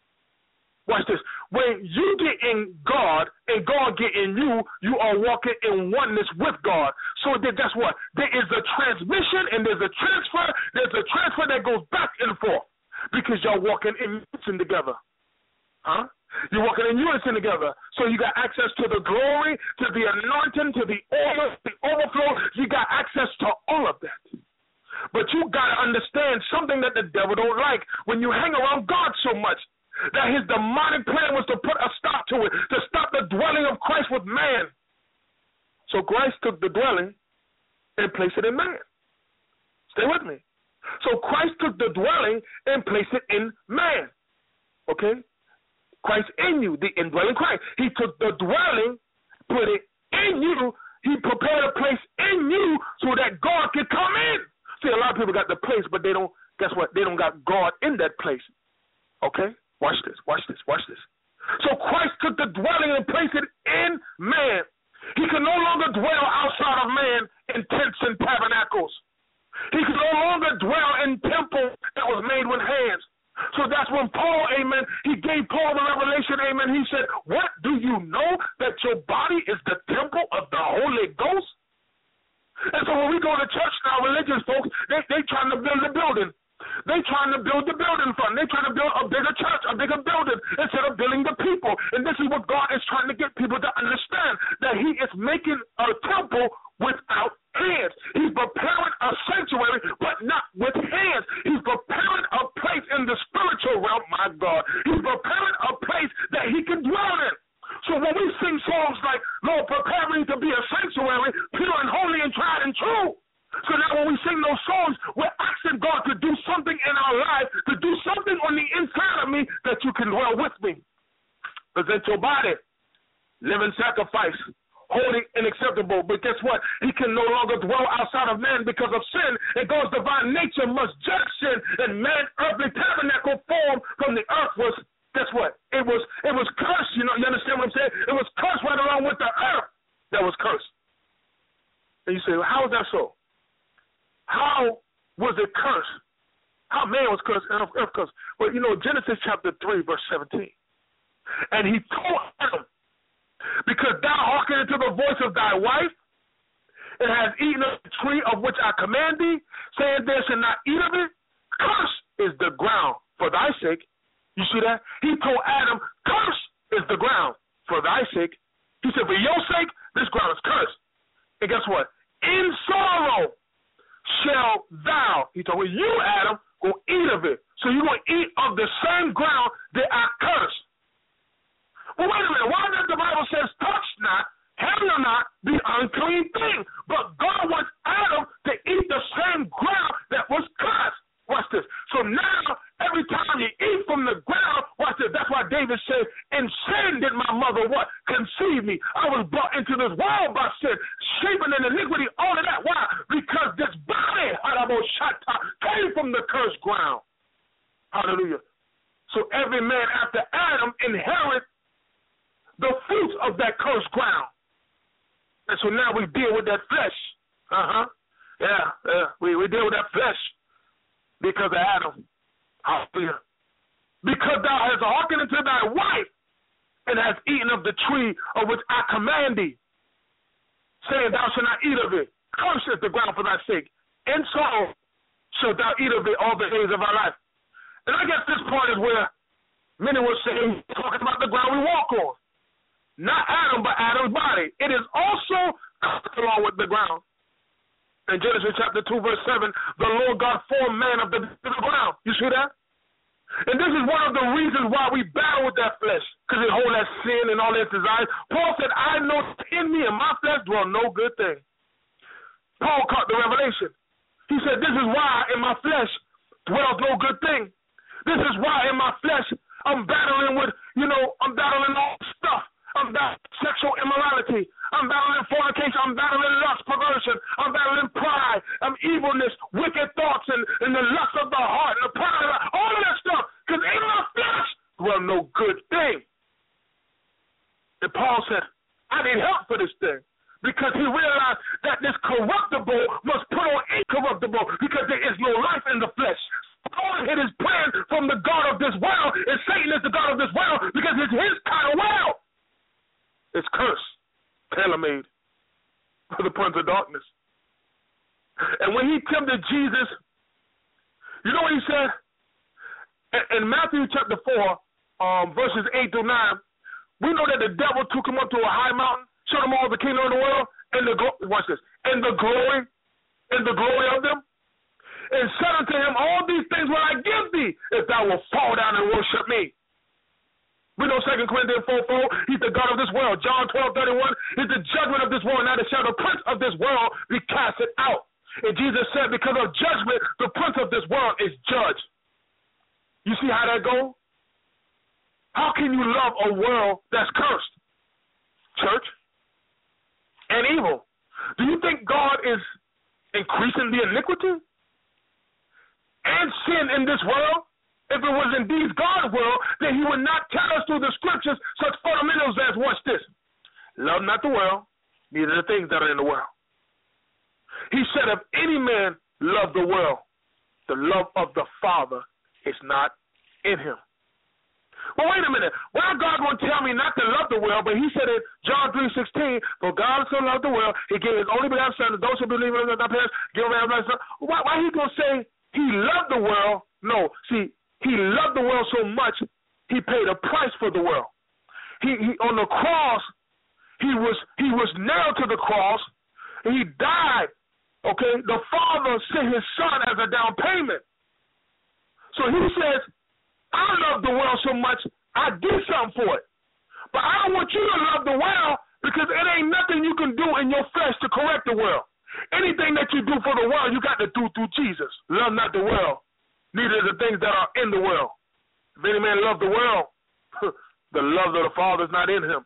Watch this. When you get in God and God get in you, you are walking in oneness with God. So that, that's what? There is a transmission and there's a transfer. There's a transfer that goes back and forth, because y'all walking in unison together. Huh? You're walking in unison together. So you got access to the glory, to the anointing, to the oil, the overflow. You got access to all of that. But you got to understand something that the devil don't like when you hang around God so much. That his demonic plan was to put a stop to it, to stop the dwelling of Christ with man. So Christ took the dwelling and placed it in man. Stay with me. So Christ took the dwelling and placed it in man. Okay? Christ in you, the indwelling Christ. He took the dwelling, put it in you. He prepared a place in you so that God could come in. See, a lot of people got the place, but they don't, guess what? They don't got God in that place. Okay? Watch this, watch this, watch this. So Christ took the dwelling and placed it in man. He can no longer dwell outside of man in tents and tabernacles. He can no longer dwell in temple that was made with hands. So that's when Paul, amen, he gave Paul the revelation, amen. He said, what, do you know that your body is the temple of the Holy Ghost? And so when we go to church now, religious folks, they they trying to build a building. They trying to build the building fund. They trying to build a bigger church, a bigger building, instead of building the people. And this is what God is trying to get people to understand, that he is making a temple without hands. He's preparing a sanctuary, but not with hands. He's preparing a place in the spiritual realm, my God. He's preparing a place that he can dwell in. So when we sing songs like, Lord, prepare me to be a sanctuary, pure and holy and tried and true. So now when we sing those songs, we're asking God to do something in our life, to do something on the inside of me that you can dwell with me. Present your body, living sacrifice, holy and acceptable. But guess what? He can no longer dwell outside of man because of sin, and God's divine nature must judge sin. And man's earthly tabernacle formed from the earth was, guess what? It was it was cursed. You know, you understand what I'm saying? It was cursed right along with the earth that was cursed. And you say, well, how is that so? How was it cursed? How man was cursed and earth cursed? Well, you know, Genesis chapter three, verse seventeen. And he told Adam, because thou hearkenest to the voice of thy wife, and hast eaten of the tree of which I command thee, saying, there shall not eat of it, cursed is the ground for thy sake. You see that? He told Adam, cursed is the ground for thy sake. He said, for your sake, this ground is cursed. And guess what? In sorrow shall thou, he told me, you, Adam, go eat of it. So you're going to eat of the same ground that I cursed. Well, wait a minute. Why does the Bible says, touch not, handle not the unclean thing? But God wants Adam to eat the same ground that was cursed. Watch this. So now, every time you eat from the ground, watch this. That's why David said, in sin did my mother what? Conceive me. I was brought into this world by sin, shaping in iniquity, all of that. Why? Because this body, came from the cursed ground. Hallelujah. So every man after Adam inherit the fruits of that cursed ground. And so now we deal with that flesh. Uh-huh. Yeah, yeah. We, we deal with that flesh. Because of Adam. Hallelujah. Because thou hast hearkened unto thy wife, and hast eaten of the tree of which I command thee, saying, thou shalt not eat of it. Cursed is the ground for thy sake. And so shalt thou eat of it all the days of thy life. And I guess this part is where many will say, talking about the ground we walk on. Not Adam, but Adam's body. It is also covered along with the ground. In Genesis chapter two, verse seven, the Lord God formed man of the, the ground. You see that? And this is one of the reasons why we battle with that flesh, because it holds that sin and all that desires. Paul said, I know in me and my flesh dwell no good thing. Paul caught the revelation. He said, this is why in my flesh dwells no good thing. This is why in my flesh I'm battling with, you know, I'm battling all stuff. I'm battling sexual immorality. I'm battling fornication. I'm battling lust, perversion. I'm battling pride. I'm evilness, wicked thoughts, and, and the lust of the heart, and the pride of the, all of that stuff. Because in my flesh, well, no good thing. And Paul said, I need help for this thing. Because he realized that this corruptible must put on incorruptible, because there is no life in the flesh. God hid his plan from the God of this world, and Satan is the God of this world, because it's his kind of world. It's cursed, tailor-made for the prince of darkness. And when he tempted Jesus, you know what he said? In Matthew chapter four, um, verses eight through nine, we know that the devil took him up to a high mountain, showed him all the kingdom of the world, and the watch this, and the glory, and the glory of them, and said unto him, all these things will I give thee, if thou wilt fall down and worship me. We know Second Corinthians four four, he's the God of this world. John twelve thirty-one, he's the judgment of this world. Now shall the prince of this world be casted out. And Jesus said, because of judgment, the prince of this world is judged. You see how that goes? How can you love a world that's cursed? Church? And evil. Do you think God is increasing the iniquity and sin in this world? If it was indeed God's will, then he would not tell us through the scriptures such fundamentals as, watch this, love not the world, neither the things that are in the world. He said, if any man love the world, the love of the Father is not in him. Well, wait a minute. Why God won't tell me not to love the world, but he said in John three sixteen, for God so loved the world, he gave his only begotten son, and those who believe in him, not perish, give him everlasting life. Why, why he going to say he loved the world? No, see, he loved the world so much, he paid a price for the world. He, he on the cross, he was he was nailed to the cross, and he died. Okay, the Father sent his Son as a down payment. So he says, I love the world so much, I do something for it. But I don't want you to love the world, because it ain't nothing you can do in your flesh to correct the world. Anything that you do for the world, you got to do through Jesus. Love not the world, neither the things that are in the world. If any man love the world, the love of the Father is not in him.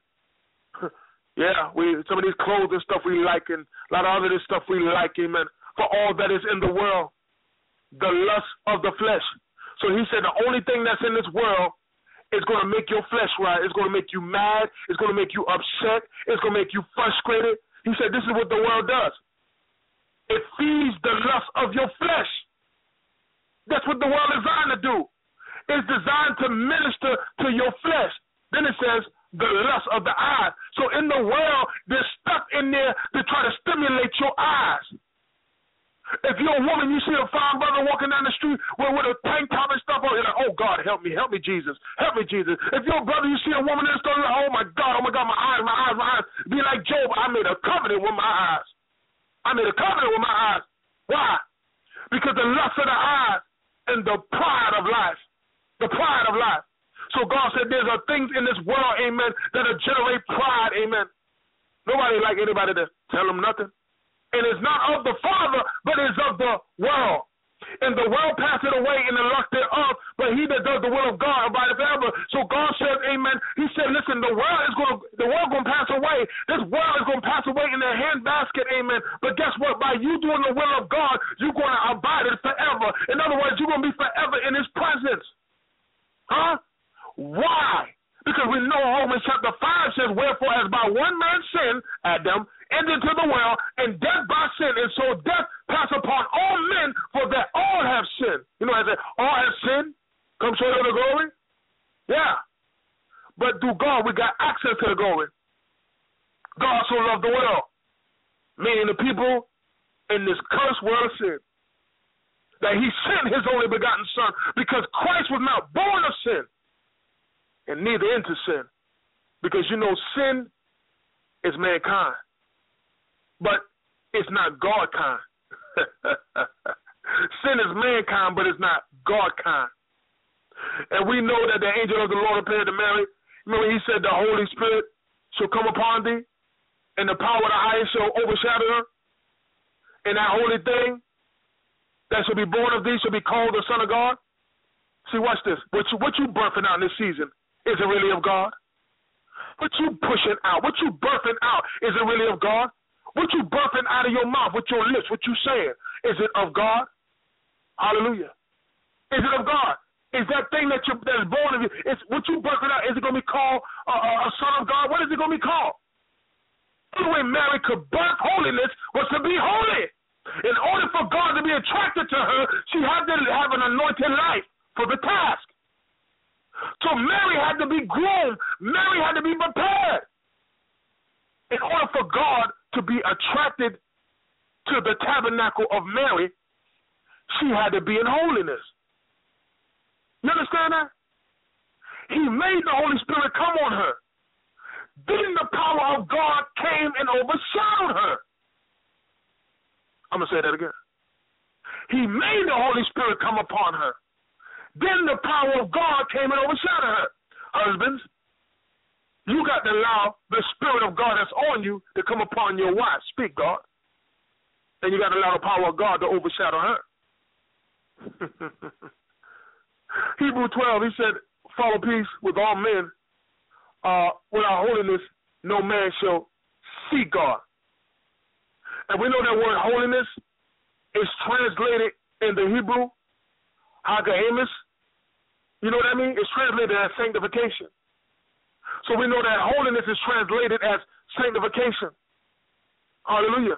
Yeah, we some of these clothes and stuff we like, and a lot of other this stuff we like, amen, for all that is in the world, the lust of the flesh. So he said the only thing that's in this world is going to make your flesh right. It's going to make you mad. It's going to make you upset. It's going to make you frustrated. He said this is what the world does. It feeds the lust of your flesh. That's what the world is designed to do. It's designed to minister to your flesh. Then it says the lust of the eyes. So in the world, there's stuff in there to try to stimulate your eyes. If you're a woman, you see a fine brother walking down the street with, with a tank top and stuff on, you're like, oh, God, help me, help me, Jesus, help me, Jesus. If you're a brother, you see a woman in the store, you're like, oh, my God, oh, my God, my eyes, my eyes, my eyes. Be like Job, I made a covenant with my eyes. I made a covenant with my eyes. Why? Because the lust of the eyes and the pride of life, the pride of life. So God said there's are things in this world, amen, that'll generate pride, amen. Nobody like anybody to tell them nothing. And it's not of the Father, but it's of the world. And the world passeth away in the lust thereof, but he that does the will of God abideth forever. So God said, amen, he said, listen, the world is going to the world going to pass away. This world is going to pass away in a handbasket, amen. But guess what? By you doing the will of God, you're going to abide it forever. In other words, you're going to be forever in his presence. Huh? Why? Because we know Romans chapter five says, wherefore as by one man sin, Adam, entered into the world, and death by sin, and so death passed upon all men, for that all have sinned. You know, I said, all have sinned, come short of the glory? Yeah. But through God, we got access to the glory. God so loved the world, meaning the people in this cursed world of sin. that he sent his only begotten son, because Christ was not born of sin and neither into sin. Because, you know, sin is mankind, but it's not God kind. Sin is mankind, but it's not God kind. And we know that the angel of the Lord appeared to Mary. Remember, he said the Holy Spirit shall come upon thee, and the power of the highest shall overshadow her. And that holy thing that shall be born of thee shall be called the Son of God. See, watch this. What you, what you birthing out in this season, is it really of God? What you pushing out, what you birthing out, is it really of God? What you birthing out of your mouth with your lips, what you saying, is it of God? Hallelujah. Is it of God? Is that thing that you that's born of you, is what you birthing out, is it going to be called a, a son of God? What is it going to be called? The only way Mary could birth holiness was to be holy. In order for God to be attracted to her, she had to have an anointed life for the task. So Mary had to be groomed. Mary had to be prepared. In order for God to be attracted to the tabernacle of Mary, she had to be in holiness. You understand that? He made the Holy Spirit come on her. Then the power of God came and overshadowed her. I'm going to say that again. He made the Holy Spirit come upon her. Then the power of God came and overshadowed her. Husbands, you got to allow the Spirit of God that's on you to come upon your wife. Speak, God. And you got to allow the power of God to overshadow her. Hebrews twelve, he said, follow peace with all men. Uh, without holiness, no man shall see God. And we know that word holiness is translated in the Hebrew, hagaemis. You know what I mean? It's translated as sanctification. So we know that holiness is translated as sanctification. Hallelujah.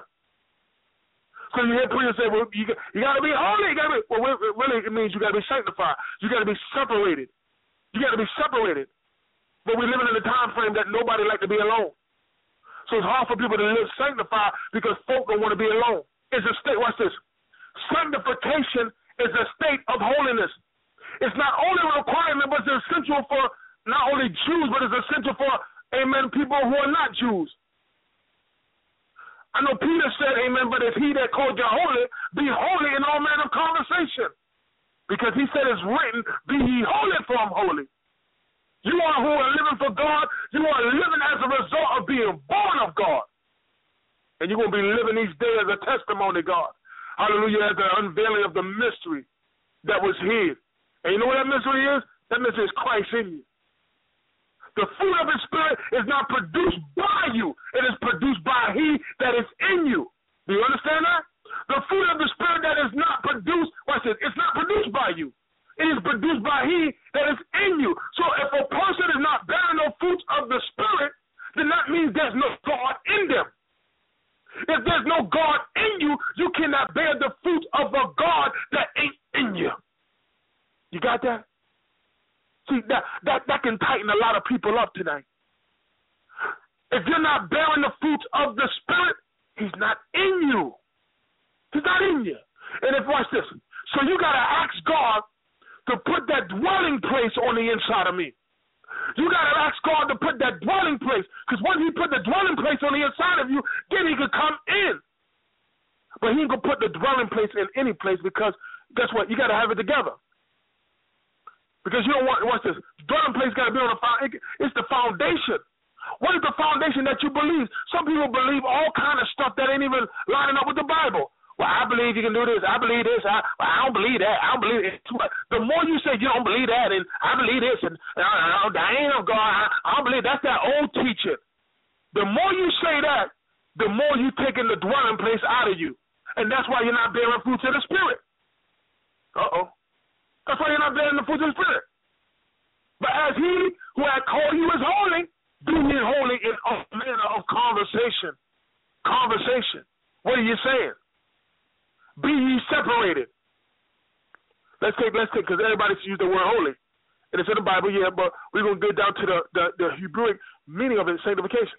So you hear preachers say, well, you, you got to be holy. You got to be, well, really, it means you got to be sanctified. You got to be separated. You got to be separated. But we're living in a time frame that nobody like to be alone. So it's hard for people to live sanctified because folk don't want to be alone. It's a state, watch this. Sanctification is a state of holiness. It's not only a requirement, but it's essential for not only Jews, but it's essential for, amen, people who are not Jews. I know Peter said, amen, but if he that called you holy, be holy in all manner of conversation. Because he said it's written, be ye holy, for I'm holy. You are who are living for God. You are living as a result of being born of God. And you're going to be living each day as a testimony, God. Hallelujah, as the unveiling of the mystery that was hid. And you know what that mystery is? That mystery is Christ in you. The fruit of the Spirit is not produced by you. It is produced by he that is in you. Do you understand that? The fruit of the Spirit that is not produced, watch this, it's not produced by you. It is produced by he that is in you. So if a person is not bearing no fruits of the Spirit, then that means there's no God in them. If there's no God in you, you cannot bear the fruit of a God that ain't in you. You got that? See, that, that, that can tighten a lot of people up tonight. If you're not bearing the fruits of the Spirit, he's not in you. He's not in you. And if, watch this. So you got to ask God to put that dwelling place on the inside of me. You got to ask God to put that dwelling place. Because when he put the dwelling place on the inside of you, then he could come in. But he ain't going to put the dwelling place in any place because, guess what? You got to have it together. Because you don't want, watch this, dwelling place got to be on the foundation. It's the foundation. What is the foundation that you believe? Some people believe all kind of stuff that ain't even lining up with the Bible. Well, I believe you can do this. I believe this. I, well, I don't believe that. I don't believe it. The more you say you don't believe that, and I believe this, and I, I, I ain't of God, I, I don't believe that's that old teaching. The more you say that, the more you taking the dwelling place out of you, and that's why you're not bearing fruits of the Spirit. Uh oh. That's why you're not bearing the fruits of the Spirit. But as he who had called you is holy, be ye holy in all manner of conversation. Conversation. What are you saying? Be ye separated. Let's take, let's take, because everybody used the word holy. And it's in the Bible, yeah, but we're going to get down to the, the, the Hebrew meaning of it, sanctification.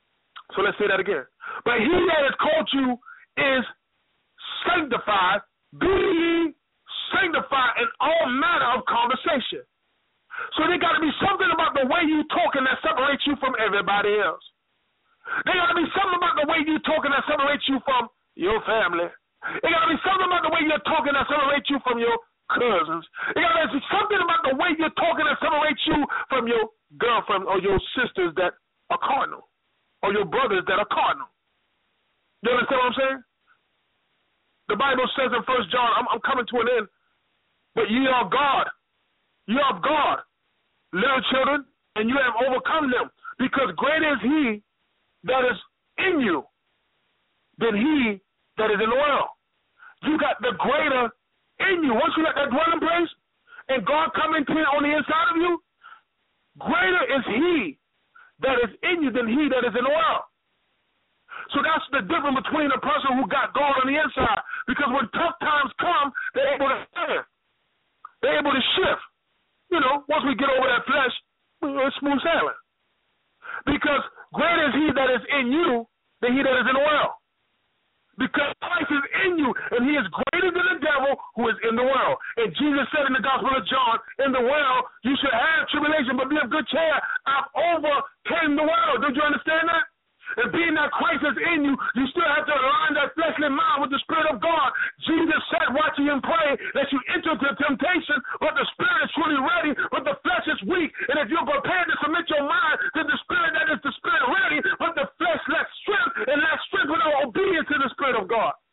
So let's say that again. But he that has called you is sanctified be ye sanctified in all manner of conversation. So there got to be something about the way you talking that separates you from everybody else. There got to be something about the way you talking that separates you from your family. There got to be something about the way you're talking that separates you from your cousins. There got to be something about the way you're talking that separates you from your girlfriend or your sisters that are cardinal or your brothers that are cardinal. You understand what I'm saying? The Bible says in First John, I'm, I'm coming to an end, but ye are God. You are God, little children, and you have overcome them, because greater is he that is in you than he that is in the world. You got the greater in you. Once you got that dwelling place and God coming in on the inside of you, greater is he that is in you than he that is in the world. So that's the difference between a person who got God on the inside, because when tough times come, they're able to stand. They're able to shift. You know, once we get over that flesh, it's smooth sailing. Because greater is he that is in you than he that is in the world. Because Christ is in you, and he is greater than the devil who is in the world. And Jesus said in the Gospel of John, in the world you should have tribulation, but be of good cheer. I've overcame the world. Don't you understand that? And being that Christ is in you, you still have to align that fleshly mind with the Spirit of God. Jesus said, watching him pray, that you enter into temptation, but the Spirit is truly ready, but the flesh is weak. And if you're prepared to submit your mind to the Spirit, that is the Spirit ready, but the flesh lacks strength, and lacks strength without obedience to the Spirit of God.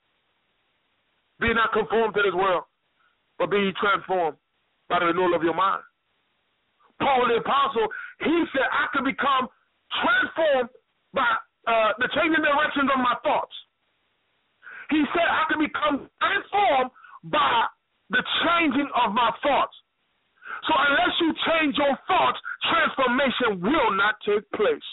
Be not conformed to this world, but be ye transformed by the renewal of your mind. Paul the Apostle, he said, I could become transformed by Uh, the changing directions of my thoughts. He said I can become transformed by the changing of my thoughts. So unless you change your thoughts, transformation will not take place.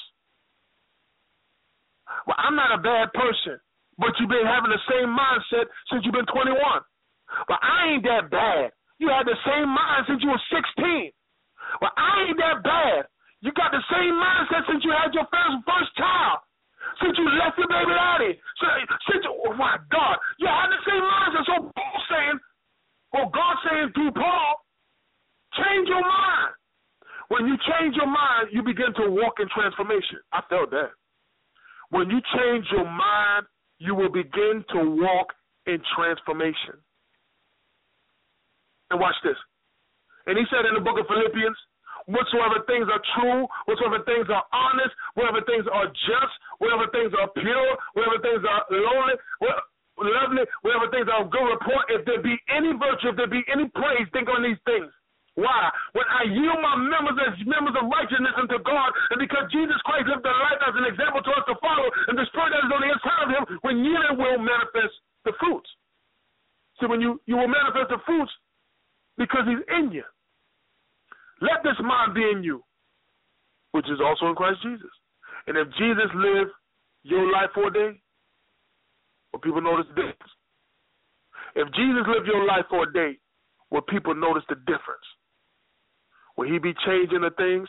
Well, I'm not a bad person, but you've been having the same mindset since you've been twenty-one. But I ain't that bad. You had the same mind since you were sixteen. Well, I ain't that bad. You got the same mindset since you had your first, first child. Since you left your baby daddy, since you, oh my God, you had the same mindset. So Paul saying, or God saying through Paul, change your mind. When you change your mind, you begin to walk in transformation. I felt that. When you change your mind, you will begin to walk in transformation. And watch this. And he said in the book of Philippians, whatsoever things are true, whatsoever things are honest, whatever things are just, whatever things are pure, whatever things are lowly, lovely, whatever things are of good report, if there be any virtue, if there be any praise, think on these things. Why? When I yield my members as members of righteousness unto God, and because Jesus Christ lived a life as an example to us to follow, and the Spirit that is on the inside of him, when you will manifest the fruits. So when you, you will manifest the fruits because he's in you. Let this mind be in you, which is also in Christ Jesus. And if Jesus lived your life for a day, will people notice the difference? If Jesus lived your life for a day, will people notice the difference? Will he be changing the things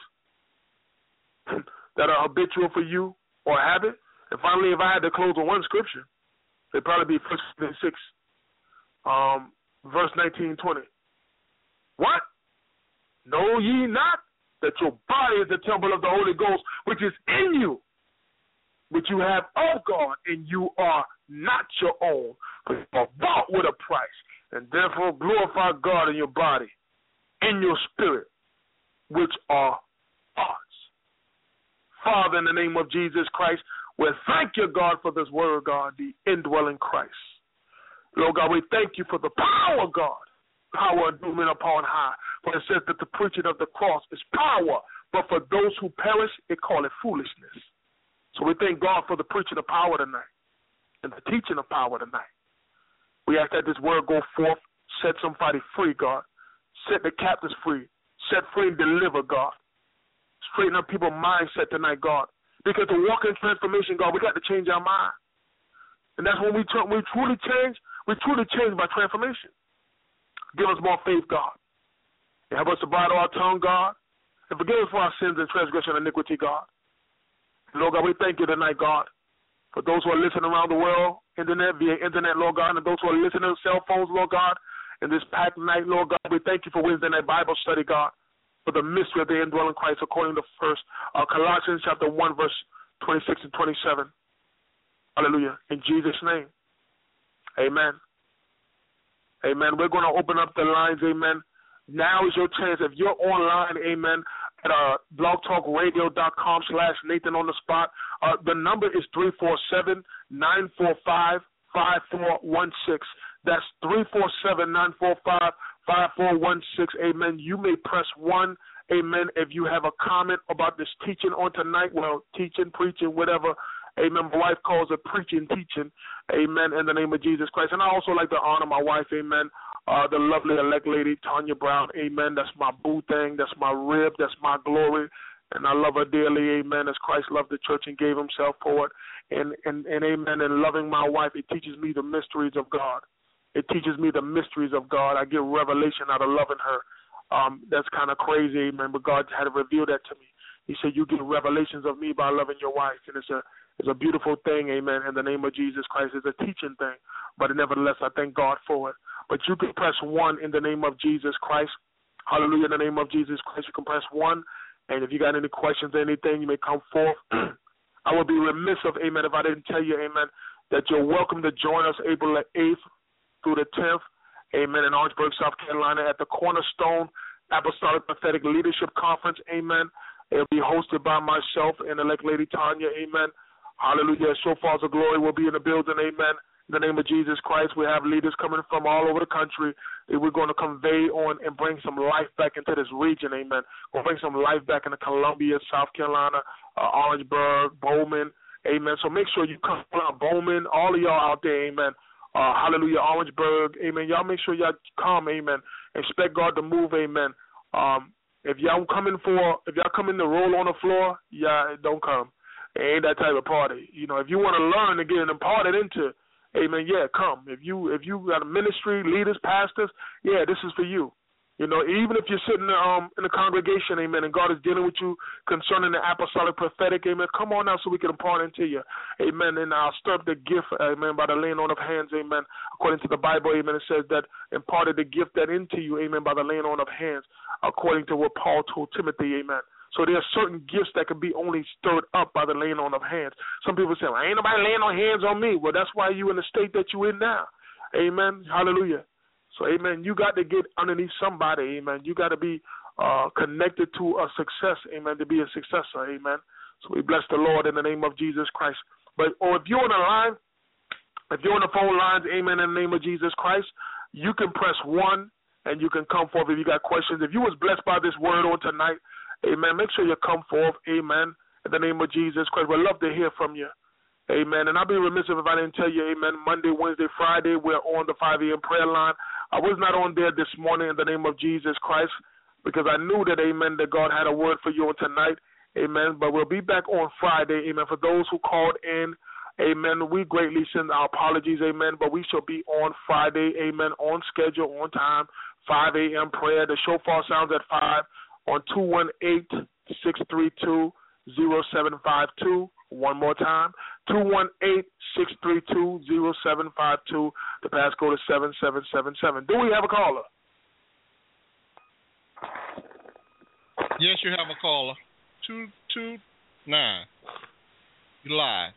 that are habitual for you or habit? And finally, if I had to close on one scripture, it'd probably be First Corinthians six, um, verse nineteen, twenty. What? Know ye not that your body is the temple of the Holy Ghost, which is in you, which you have of God, and you are not your own, but you are bought with a price. And therefore glorify God in your body, in your spirit, which are God's. Father, in the name of Jesus Christ, we thank you, God, for this word, God, the indwelling Christ. Lord God, we thank you for the power, God, power and dominion upon high. For it says that the preaching of the cross is power, but for those who perish, they call it foolishness. So we thank God for the preaching of power tonight and the teaching of power tonight. We ask that this word go forth, set somebody free, God. Set the captives free. Set free and deliver, God. Straighten up people's mindset tonight, God. Because to walk in transformation, God, we got to change our mind. And that's when we, t- we truly change. We truly change by transformation. Give us more faith, God. And help us to bridle our tongue, God. And forgive us for our sins and transgression and iniquity, God. And Lord God, we thank you tonight, God, for those who are listening around the world internet, via internet, Lord God, and those who are listening to cell phones, Lord God, in this packed night, Lord God, we thank you for Wednesday night Bible study, God, for the mystery of the indwelling Christ, according to first uh, Colossians chapter one, verse twenty-six and twenty-seven. Hallelujah. In Jesus' name, amen. Amen. We're going to open up the lines, amen. Now is your chance. If you're online, amen, at uh, blogtalkradio.com slash Nathan on the spot, uh, the number is three four seven, nine four five, five four one six. That's three four seven, nine four five, five four one six, amen. You may press one, amen, if you have a comment about this teaching on tonight. Well, teaching, preaching, whatever. Amen. My wife calls it preaching, teaching. Amen. In the name of Jesus Christ. And I also like to honor my wife. Amen. Uh, the lovely elect lady, Tanya Brown. Amen. That's my boo thing. That's my rib. That's my glory. And I love her dearly. Amen. As Christ loved the church and gave himself for it. And, and, and amen. And loving my wife, it teaches me the mysteries of God. It teaches me the mysteries of God. I get revelation out of loving her. Um, that's kind of crazy. Amen. But God had to reveal that to me. He said, you get revelations of me by loving your wife. And it's a It's a beautiful thing, amen, in the name of Jesus Christ. It's a teaching thing, but nevertheless, I thank God for it. But you can press one in the name of Jesus Christ. Hallelujah, in the name of Jesus Christ. You can press one, and if you got any questions or anything, you may come forth. I would be remiss of, amen, if I didn't tell you, amen, that you're welcome to join us April eighth through the tenth, amen, in Orangeburg, South Carolina, at the Cornerstone Apostolic Prophetic Leadership Conference, amen. It'll be hosted by myself and elect Lady Tanya, amen. Hallelujah. Shofars of glory will be in the building. Amen. In the name of Jesus Christ, we have leaders coming from all over the country. We're going to convey on and bring some life back into this region. Amen. We'll bring some life back into Columbia, South Carolina, uh, Orangeburg, Bowman. Amen. So make sure you come out, Bowman, all of y'all out there. Amen. Uh, hallelujah, Orangeburg. Amen. Y'all make sure y'all come. Amen. Expect God to move. Amen. Um, if y'all coming for, if y'all coming to roll on the floor, yeah, don't come. It ain't that type of party. You know, if you want to learn and get imparted into, amen, yeah, come. If you if you got a ministry, leaders, pastors, yeah, this is for you. You know, even if you're sitting um, in the congregation, amen, and God is dealing with you concerning the apostolic prophetic, amen, come on now so we can impart into you, amen, and I'll stir up the gift, amen, by the laying on of hands, amen, according to the Bible, amen, it says that imparted the gift that into you, amen, by the laying on of hands, according to what Paul told Timothy, amen. So there are certain gifts that can be only stirred up by the laying on of hands. Some people say, well, ain't nobody laying on hands on me. Well, that's why you in the state that you in now. Amen. Hallelujah. So, amen, you got to get underneath somebody, amen. You got to be uh, connected to a success, amen, to be a successor, amen. So we bless the Lord in the name of Jesus Christ. But or if you're on the line, if you're on the phone lines, amen, in the name of Jesus Christ, you can press one and you can come forth if you got questions. If you was blessed by this word on tonight, amen, make sure you come forth, amen, in the name of Jesus Christ. We'd love to hear from you. Amen. And I'll be remiss if I didn't tell you, amen, Monday, Wednesday, Friday, we're on the five a.m. prayer line. I was not on there this morning in the name of Jesus Christ because I knew that, amen, that God had a word for you on tonight. Amen. But we'll be back on Friday, amen. For those who called in, amen, we greatly send our apologies, amen. But we shall be on Friday, amen, on schedule, on time, five a.m. prayer. The shofar sounds at five on two one eight, six three two, zero seven five two. One more time, two one eight, six three two, zero seven five two. The passcode is seven seven seven seven. Do we have a caller? Yes, you have a caller. two two nine. You live.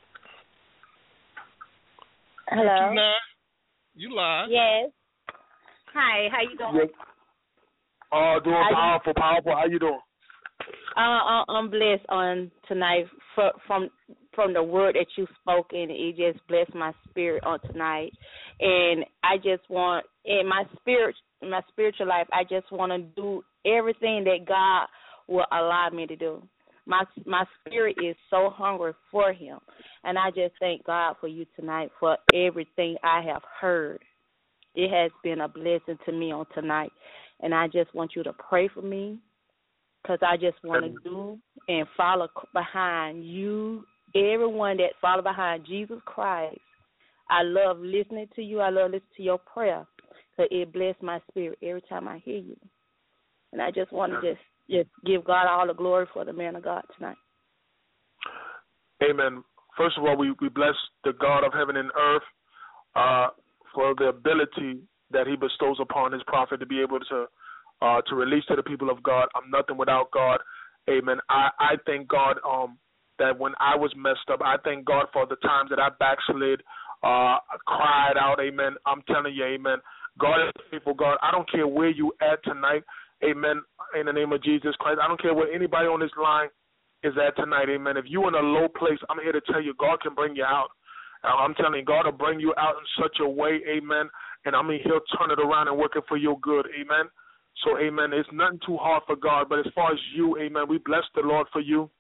Hello. two two nine. You live. Yes. Hi, how you doing? Yes. Uh, doing How powerful, you? powerful. How you doing? Uh, I'm blessed on tonight for, from from the word that you spoke, and it just blessed my spirit on tonight. And I just want in my spirit, in my spiritual life, I just want to do everything that God will allow me to do. My my spirit is so hungry for Him, and I just thank God for you tonight for everything I have heard. It has been a blessing to me on tonight, and I just want you to pray for me. Because I just want to do and follow behind you, everyone that follow behind Jesus Christ. I love listening to you. I love listening to your prayer because it blesses my spirit every time I hear you. And I just want to just, just give God all the glory for the man of God tonight. Amen. First of all, we, we bless the God of heaven and earth, uh, for the ability that he bestows upon his prophet to be able to uh, to release to the people of God. I'm nothing without God. Amen. I, I thank God um, that when I was messed up, I thank God for the times that I backslid, uh, cried out. Amen. I'm telling you, amen. God is faithful, God. I don't care where you at tonight. Amen. In the name of Jesus Christ. I don't care where anybody on this line is at tonight. Amen. If you're in a low place, I'm here to tell you, God can bring you out. I'm telling you, God will bring you out in such a way, amen, and I mean, he'll turn it around and work it for your good, amen. So, amen, it's nothing too hard for God, but as far as you, amen, we bless the Lord for you,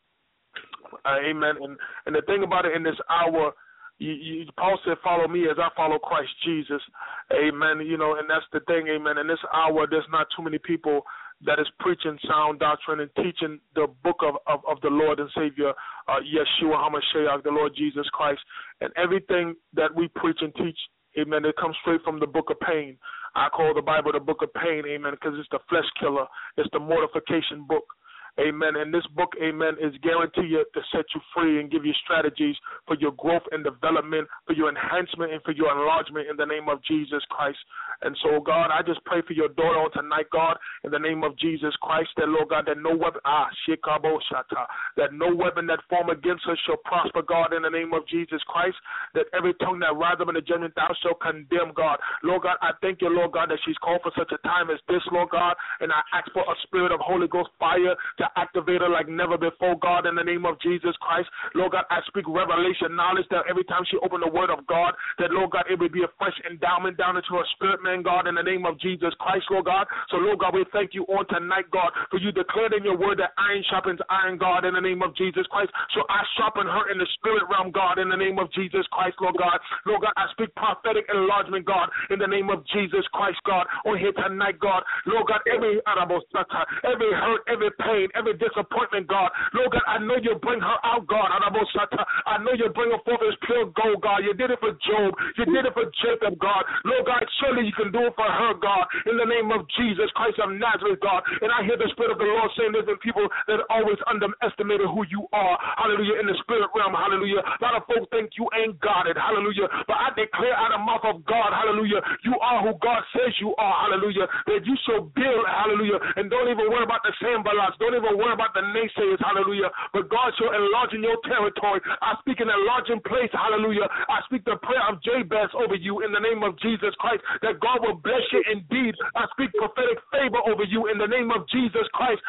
uh, amen. And and the thing about it, in this hour, you, you, Paul said, follow me as I follow Christ Jesus, amen, you know, and that's the thing, amen. In this hour, there's not too many people that is preaching sound doctrine and teaching the book of, of, of the Lord and Savior, uh, Yeshua HaMashiach, the Lord Jesus Christ. And everything that we preach and teach, amen, it comes straight from the book of pain. I call the Bible the book of pain, amen, because it's the flesh killer. It's the mortification book. Amen. And this book, amen, is guaranteed to set you free and give you strategies for your growth and development, for your enhancement and for your enlargement in the name of Jesus Christ. And so, God, I just pray for your daughter on tonight, God, in the name of Jesus Christ, that, Lord God, that no weapon, ah, shikabo shata, that no weapon that form against us shall prosper, God, in the name of Jesus Christ, that every tongue that rise up in the judgment thou shalt condemn, God. Lord God, I thank you, Lord God, that she's called for such a time as this, Lord God, and I ask for a spirit of Holy Ghost fire to activate her like never before, God, in the name of Jesus Christ. Lord God, I speak revelation knowledge that every time she opened the word of God, that, Lord God, it would be a fresh endowment down into her spirit, man, God, in the name of Jesus Christ, Lord God. So, Lord God, we thank you on tonight, God, for you declared in your word that iron sharpens iron, God, in the name of Jesus Christ. So I sharpen her in the spirit realm, God, in the name of Jesus Christ, Lord God. Lord God, I speak prophetic enlargement, God, in the name of Jesus Christ, God, on here tonight, God. Lord God, every every hurt, every pain, every disappointment, God. Lord God, I know you'll bring her out, God. I know you'll bring her forth as pure gold, God. You did it for Job. You did it for Jacob, God. Lord God, surely you can do it for her, God, in the name of Jesus Christ of Nazareth, God. And I hear the Spirit of the Lord saying there's been people that always underestimated who you are, hallelujah, in the spirit realm, hallelujah. A lot of folks think you ain't got it, hallelujah. But I declare out of the mouth of God, hallelujah, you are who God says you are, hallelujah, that you shall build, hallelujah, and don't even worry about the Sanballats, don't even worry about the naysayers, hallelujah, but God shall enlarge in your territory. I speak in a enlarging place, hallelujah. I speak the prayer of Jabez over you in the name of Jesus Christ, that God will bless you indeed. I speak prophetic favor over you in the name of Jesus Christ.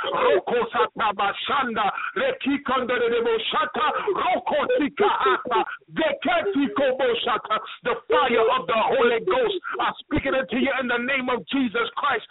The fire of the Holy Ghost, I speak it into you in the name of Jesus Christ.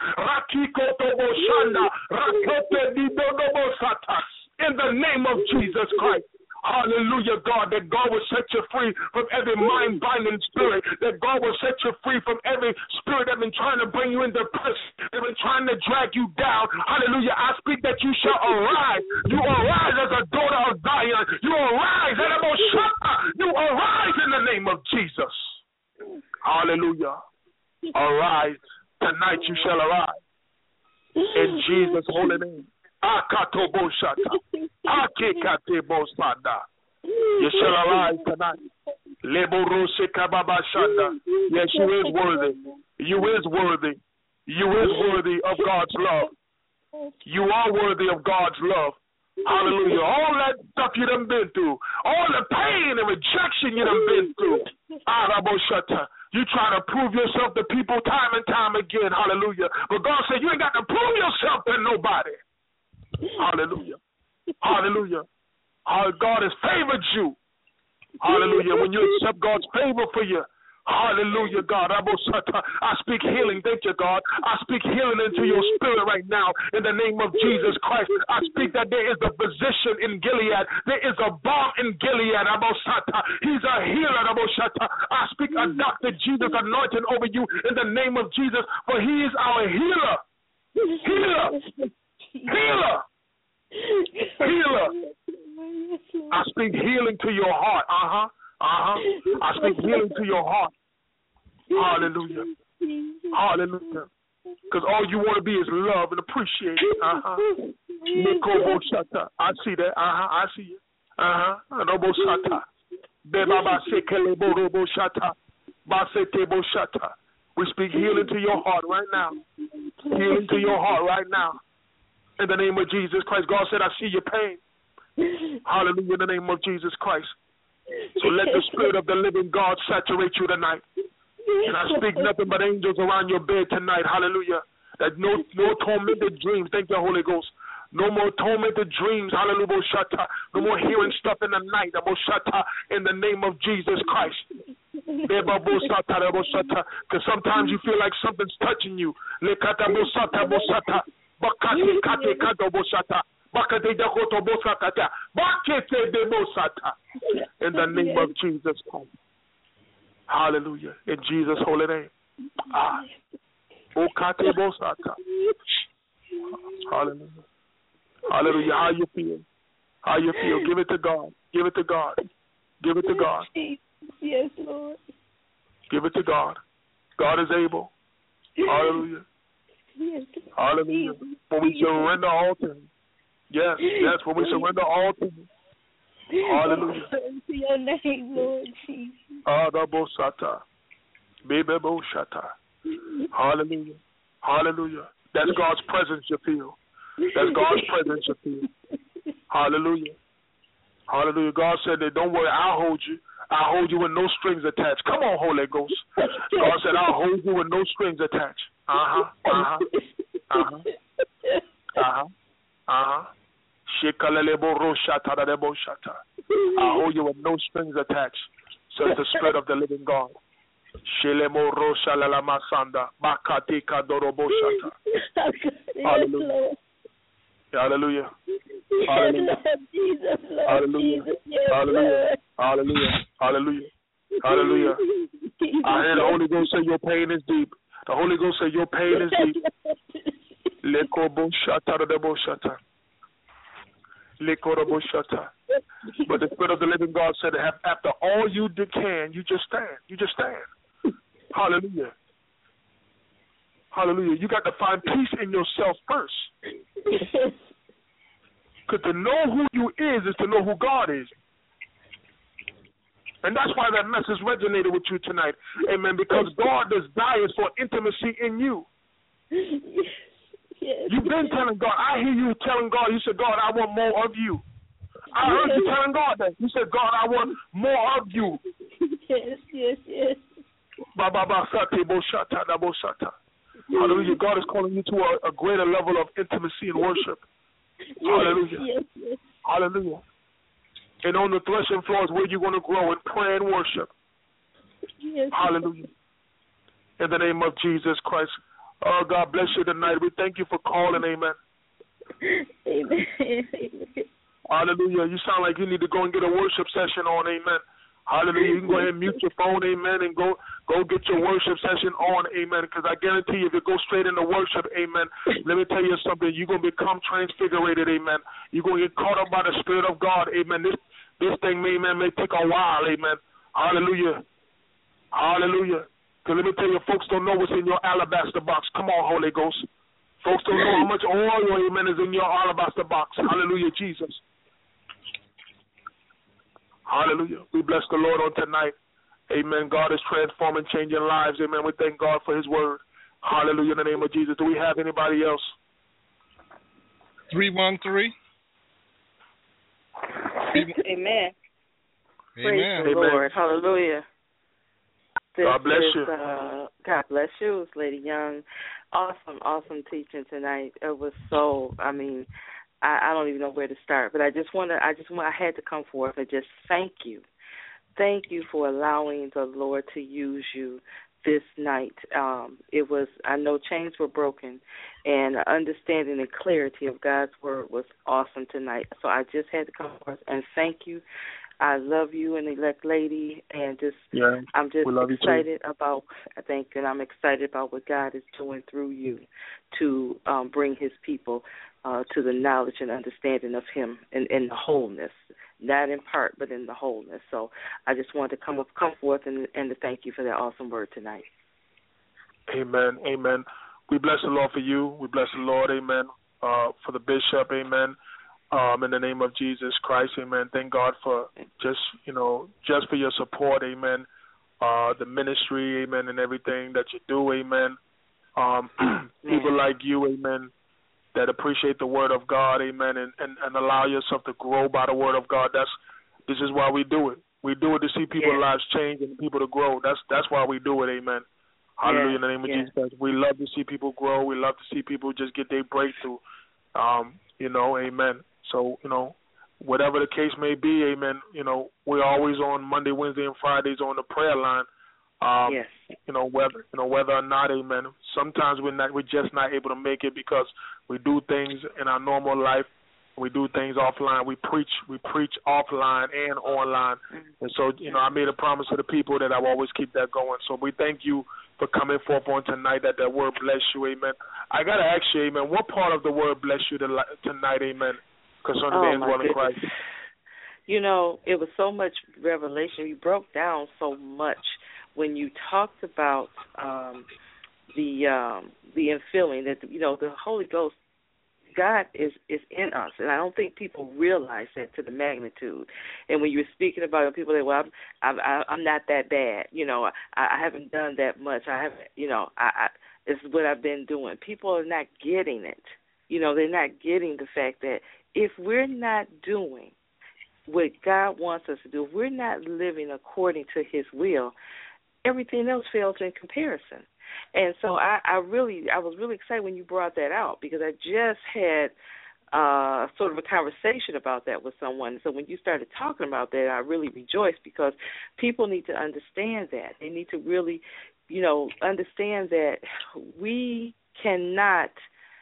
In the name of Jesus Christ. Hallelujah, God, that God will set you free from every mind-binding spirit, that God will set you free from every spirit that's been trying to bring you into prison, that's been trying to drag you down. Hallelujah, I speak that you shall arise. You arise as a daughter of Zion. You arise, you arise in the name of Jesus. Hallelujah. Arise. Tonight you shall arise. In Jesus' holy name. Akatoboshata. Akekatebosada. You shall arise tonight. Leborosekababashanda. Yes, you is worthy. You is worthy. You is worthy of God's love. You are worthy of God's love. Hallelujah. All that stuff you done been through, all the pain and rejection you done been through. Araboshata. You try to prove yourself to people time and time again. Hallelujah. But God said you ain't got to prove yourself to nobody. Hallelujah. Hallelujah. God has favored you. Hallelujah. When you accept God's favor for you. Hallelujah, God. I speak healing. Thank you, God. I speak healing into your spirit right now in the name of Jesus Christ. I speak that there is a physician in Gilead. There is a balm in Gilead. He's a healer. I speak a Doctor Jesus anointing over you in the name of Jesus, for he is our healer. Healer. Healer. Healer. I speak healing to your heart. Uh-huh. Uh-huh. I speak healing to your heart. Hallelujah. Hallelujah. Because all you want to be is love and appreciate it. Uh-huh. I see that. Uh-huh. I see it. Uh-huh. We speak healing to your heart right now. Healing to your heart right now. In the name of Jesus Christ. God said, I see your pain. Hallelujah, in the name of Jesus Christ. So let the Spirit of the living God saturate you tonight. And I speak nothing but angels around your bed tonight. Hallelujah. That no no tormented dreams. Thank you, Holy Ghost. No more tormented dreams. Hallelujah. No more hearing stuff in the night. In the name of Jesus Christ. Because sometimes you feel like something's touching you. In the name of Jesus Christ. Hallelujah. In Jesus' holy name. Ah. Hallelujah. Hallelujah. How you feel? How you feel? Give it to God. Give it to God. Give it to God. Yes, Lord. Give it to God. God is able. Hallelujah. Yes. Hallelujah. When we surrender all to Him. Yes, yes, when we surrender all to Him. Hallelujah. To your name, Lord Jesus. Adabosata. Bebeboshata. Hallelujah. Hallelujah. That's God's presence you feel. That's God's presence you feel. Hallelujah. Hallelujah. God said that don't worry, I'll hold you. I'll hold you with no strings attached. Come on, Holy Ghost. God said I'll hold you with no strings attached. Uh-huh. Uh-huh. Uh-huh. Uh-huh. Uh-huh. I'll hold you with no strings attached. Says the Spirit of the living God. Hallelujah. Hallelujah. Hallelujah. Hallelujah. Hallelujah. Hallelujah. Hallelujah. Hallelujah. I heard the Holy Ghost say your pain is deep. The Holy Ghost say your pain is deep. But the Spirit of the living God said, after all you can, you just stand. You just stand. Hallelujah. Hallelujah. You got to find peace in yourself first. Because to know who you is is to know who God is. And that's why that message resonated with you tonight. Amen. Because God desires for intimacy in you. Yes. You've been telling God. I hear you telling God. You said, God, I want more of you. I heard you telling God that. You said, God, I want more of you. Yes, yes, yes. Hallelujah. God is calling you to a, a greater level of intimacy and worship. Hallelujah. Yes, yes. Hallelujah. And on the threshing floor is where you're going to grow in prayer and worship. Yes. Hallelujah. In the name of Jesus Christ. Oh, God bless you tonight. We thank you for calling. Amen. Amen. Hallelujah. You sound like you need to go and get a worship session on. Amen. Hallelujah. You can go ahead and mute your phone. Amen. And go go get your worship session on. Amen. Because I guarantee you, if you go straight into worship, amen, let me tell you something. You're going to become transfigurated. Amen. You're going to get caught up by the Spirit of God. Amen. This, this thing, amen, may take a while. Amen. Hallelujah. Hallelujah. Because let me tell you, folks don't know what's in your alabaster box. Come on, Holy Ghost. Folks don't know how much oil, amen, is in your alabaster box. Hallelujah, Jesus. Hallelujah. We bless the Lord on tonight. Amen. God is transforming, changing lives. Amen. We thank God for His word. Hallelujah in the name of Jesus. Do we have anybody else? three one three. Amen. Amen. Praise the Lord. Hallelujah. This God bless is, you. Uh, God bless you, Lady Young. Awesome, awesome teaching tonight. It was so, I mean, I, I don't even know where to start, but I just want to, I just want, I had to come forth and just thank you. Thank you for allowing the Lord to use you this night. Um, it was, I know chains were broken, and understanding and clarity of God's word was awesome tonight. So I just had to come forth and thank you. I love you and elect lady, and just yeah, I'm just excited too. about. I think, and I'm excited about what God is doing through you to um, bring His people uh, to the knowledge and understanding of Him in, in the wholeness, not in part, but in the wholeness. So I just wanted to come up, come forth and, and to thank you for that awesome word tonight. Amen. Amen. We bless the Lord for you. We bless the Lord. Amen. Uh, for the bishop. Amen. Um, in the name of Jesus Christ, amen. Thank God for just, you know, just for your support, amen, uh, the ministry, amen, and everything that you do, amen. Um, people like you, amen, that appreciate the word of God, amen, and, and, and allow yourself to grow by the word of God. That's this is why we do it. We do it to see people's yeah. lives change and people to grow. That's that's why we do it, amen. Hallelujah, yeah. in the name of yeah. Jesus. We love to see people grow. We love to see people just get their breakthrough. Um, you know, amen. So, you know, whatever the case may be, amen, you know, we're always on Monday, Wednesday, and Fridays on the prayer line. Um, yes. You know, whether you know whether or not, amen. Sometimes we're not we're just not able to make it because we do things in our normal life. We do things offline. We preach we preach offline and online. Mm-hmm. And so, you know, I made a promise to the people that I will always keep that going. So we thank you for coming forth on tonight, that that word bless you, amen. I got to ask you, amen, what part of the word bless you tonight, amen, concerning oh, the indwelling Christ? You know, it was so much revelation. You broke down so much when you talked about um, the um, the infilling, that, you know, the Holy Ghost, God is, is in us, and I don't think people realize that to the magnitude. And when you were speaking about it, people say, well, I'm, I'm, I'm not that bad. You know, I, I haven't done that much. I haven't, you know, I, I, this is what I've been doing. People are not getting it. You know, they're not getting the fact that if we're not doing what God wants us to do, if we're not living according to his will, everything else fails in comparison. And so I, I really, I was really excited when you brought that out, because I just had uh, sort of a conversation about that with someone. So when you started talking about that, I really rejoiced, because people need to understand that. They need to really, you know, understand that we cannot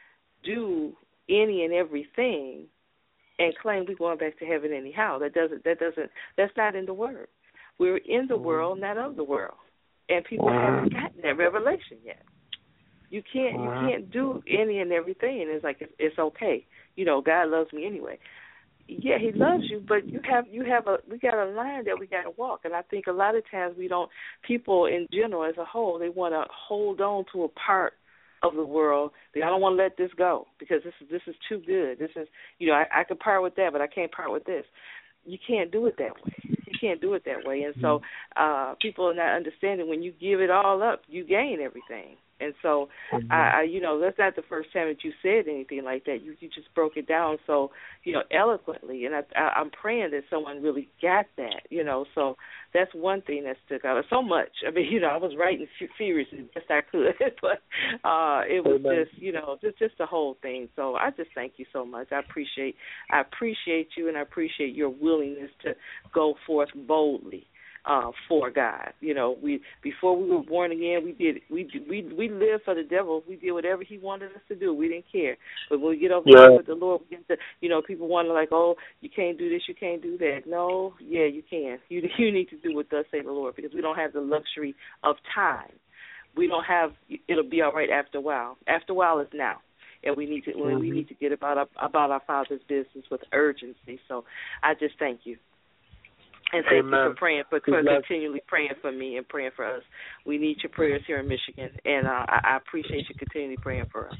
do any and everything and claim we're going back to heaven anyhow. That doesn't, that doesn't, that's not in the Word. We're in the world, not of the world. And people haven't gotten that revelation yet. You can't you can't do any and everything, and it's like it's, it's okay. You know, God loves me anyway. Yeah, he loves you, but you have you have a we got a line that we got to walk, and I think a lot of times we don't. People in general, as a whole, they want to hold on to a part of the world. They I don't want to let this go because this is this is too good. This is you know I, I can part with that, but I can't part with this. You can't do it that way. You can't do it that way. And so uh, people are not understanding when you give it all up, you gain everything. And so, mm-hmm. I, I, you know, that's not the first time that you said anything like that. You, you just broke it down so, you know, eloquently. And I, I, I'm praying that someone really got that, you know. So that's one thing that stuck out. So much. I mean, you know, I was writing furiously as best I could, but uh, it was Amen. just, you know, just just the whole thing. So I just thank you so much. I appreciate, I appreciate you, and I appreciate your willingness to go forth boldly. Uh, for God, you know, we before we were born again, we did we we we lived for the devil. We did whatever he wanted us to do. We didn't care. But when we get over yeah. here with the Lord, we get to, you know, people want to like, oh, you can't do this, you can't do that. No, yeah, you can. You you need to do what thus say the Lord, because we don't have the luxury of time. We don't have. It'll be all right after a while. After a while is now. And we need to mm-hmm. we need to get about our, about our Father's business with urgency. So I just thank you. And thank Amen. you for praying, for, for continually praying for me and praying for us. We need your prayers here in Michigan, and uh, I, I appreciate you continually praying for us.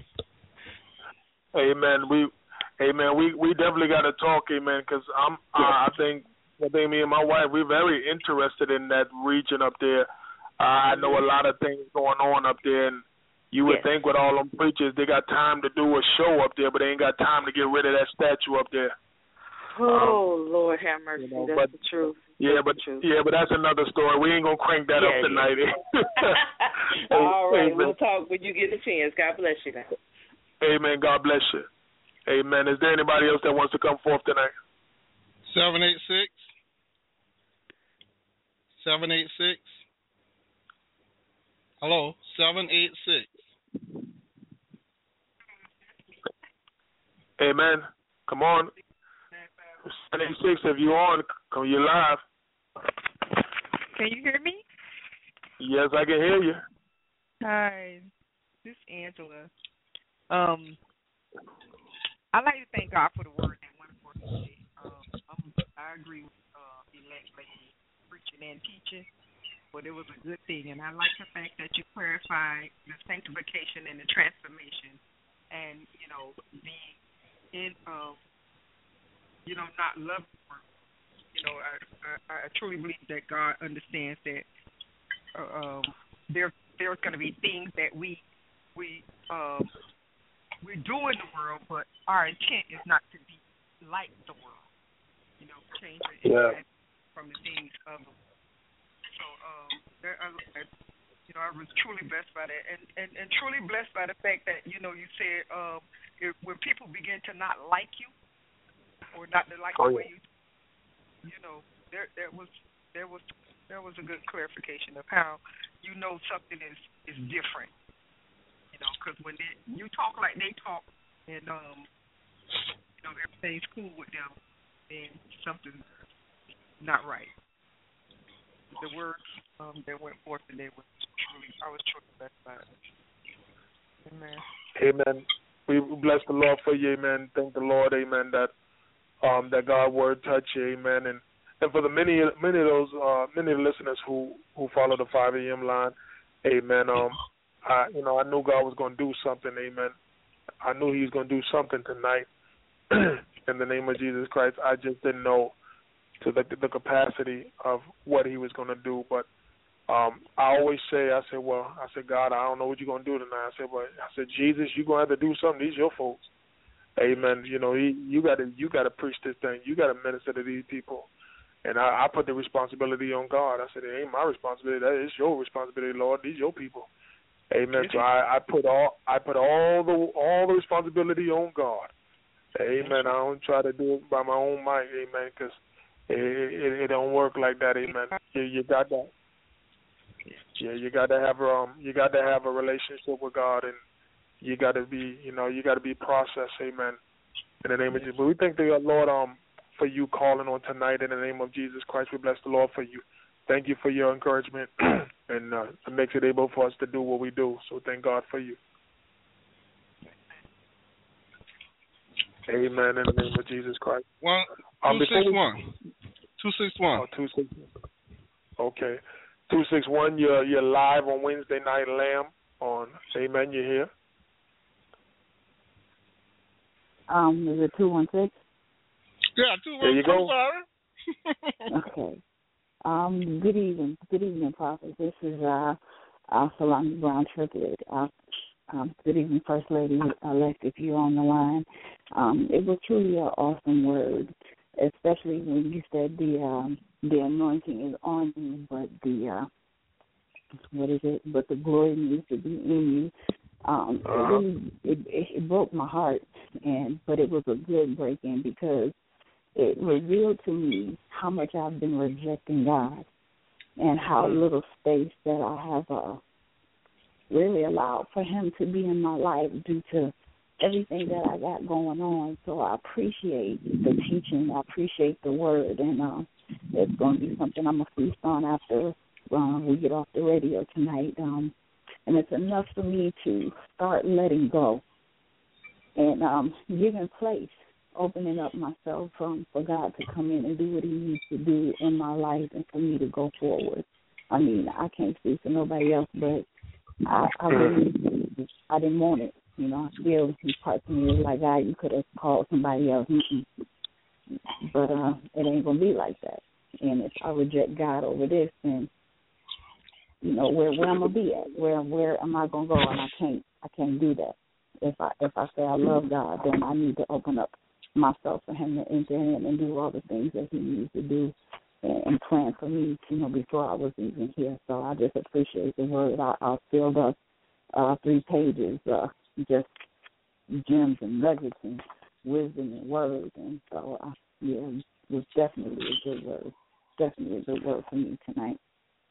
Amen. We, amen. We we definitely got to talk, amen, because I'm yes. uh, I think I think me and my wife, we're very interested in that region up there. Uh, I know a lot of things going on up there, and you would yes. think with all them preachers, they got time to do a show up there, but they ain't got time to get rid of that statue up there. Oh, um, Lord have mercy. You know, that's but, the truth. Yeah, that's but truth. yeah, but that's another story. We ain't gonna crank that yeah, up tonight. Yeah. All right, Amen. We'll talk when you get a chance. God bless you. Now. Amen. God bless you. Amen. Is there anybody else that wants to come forth tonight? Seven eight six. Seven eight six. Hello. Seven eight six. Amen. Come on. seven eight six, if you're on, come you live. Can you hear me? Yes, I can hear you. Hi, this is Angela. Um, I'd like to thank God for the word that went forth today. Um, I'm, I agree with uh, elect lady preaching and teaching, but it was a good thing. And I like the fact that you clarified the sanctification and the transformation, and you know, being in um. you know, not love the world. You know, I, I, I truly believe that God understands that uh, um, there there's going to be things that we we um, we do in the world, but our intent is not to be like the world. You know, change it yeah. from the things of the world. So, um, there, I, I, you know, I was truly blessed by that, and, and, and truly blessed by the fact that, you know, you said um, if, when people begin to not like you or not to like oh, the way yeah. you, you know, there there was there was there was a good clarification of how you know something is, is different. You know, because when they, you talk like they talk, and um, you know everything's cool with them, then something's not right. The words um, that went forth today was truly, I was truly blessed by it. Amen. Amen. We bless the Lord for you, amen. Thank the Lord, amen, that um, that God's word touched you, amen. And and for the many many of those uh, many of the listeners who, who follow the five a.m. line, amen. Um, I you know I knew God was going to do something, amen. I knew He was going to do something tonight in the name of Jesus Christ. I just didn't know to the, the capacity of what He was going to do, but um, I always say, I said, well, I said, God, I don't know what you're going to do tonight. I said, but I said, Jesus, you're going to have to do something. These your folks, amen. You know, he, you got to you got to preach this thing. You got to minister to these people, and I, I put the responsibility on God. I said, it ain't my responsibility. That is your responsibility, Lord. These your people, amen. So I, I put all I put all the all the responsibility on God, amen. I don't try to do it by my own might, amen, because It, it, it don't work like that, amen. You, you got that. Yeah, you got to have um, you got to have a relationship with God, and you got to be, you know, you got to be processed, amen. In the name of Jesus. But we thank the Lord um for you calling on tonight in the name of Jesus Christ. We bless the Lord for you. Thank you for your encouragement, and uh, it makes it able for us to do what we do. So thank God for you. Amen. In the name of Jesus Christ. One, um, two six one. Two six one. Oh, two six one. Okay. Two six one. You're you're live on Wednesday Night Lamb on. Amen. You're here. Um, is it two one six? Yeah, two one six. There you go. Okay. Um, good evening. Good evening, Prophet. This is uh, uh Salami Brown Triplet. Uh, um, good evening, First Lady elect. If you're on the line, um, it was truly an awesome word, especially when you said the um, the anointing is on you, but the uh, what is it? But the glory needs to be in you. Um, uh-huh. It really it, it, it broke my heart, and but it was a good break-in because it revealed to me how much I've been rejecting God and how little space that I have uh, really allowed for Him to be in my life due to everything that I got going on. So I appreciate the teaching. I appreciate the word, and uh, it's going to be something I'm going to feast on after uh, we get off the radio tonight. Um, and it's enough for me to start letting go and um, giving place, opening up myself um, for God to come in and do what He needs to do in my life and for me to go forward. I mean, I can't speak for nobody else, but I, I really, I didn't want it. You know, I feel these parts of me like, God, you could have called somebody else. Mm-mm. But uh, it ain't going to be like that. And if I reject God over this, then, you know, where where I'm going to be at? Where where am I going to go? And I can't, I can't do that. If I, if I say I love God, then I need to open up myself for Him to enter in and do all the things that He needs to do and, and plan for me, you know, before I was even here. So I just appreciate the word. I, I filled up uh, three pages, uh, just gems and nuggets and wisdom and words. And so, uh, yeah, it was definitely a good word. Definitely a good word for me tonight.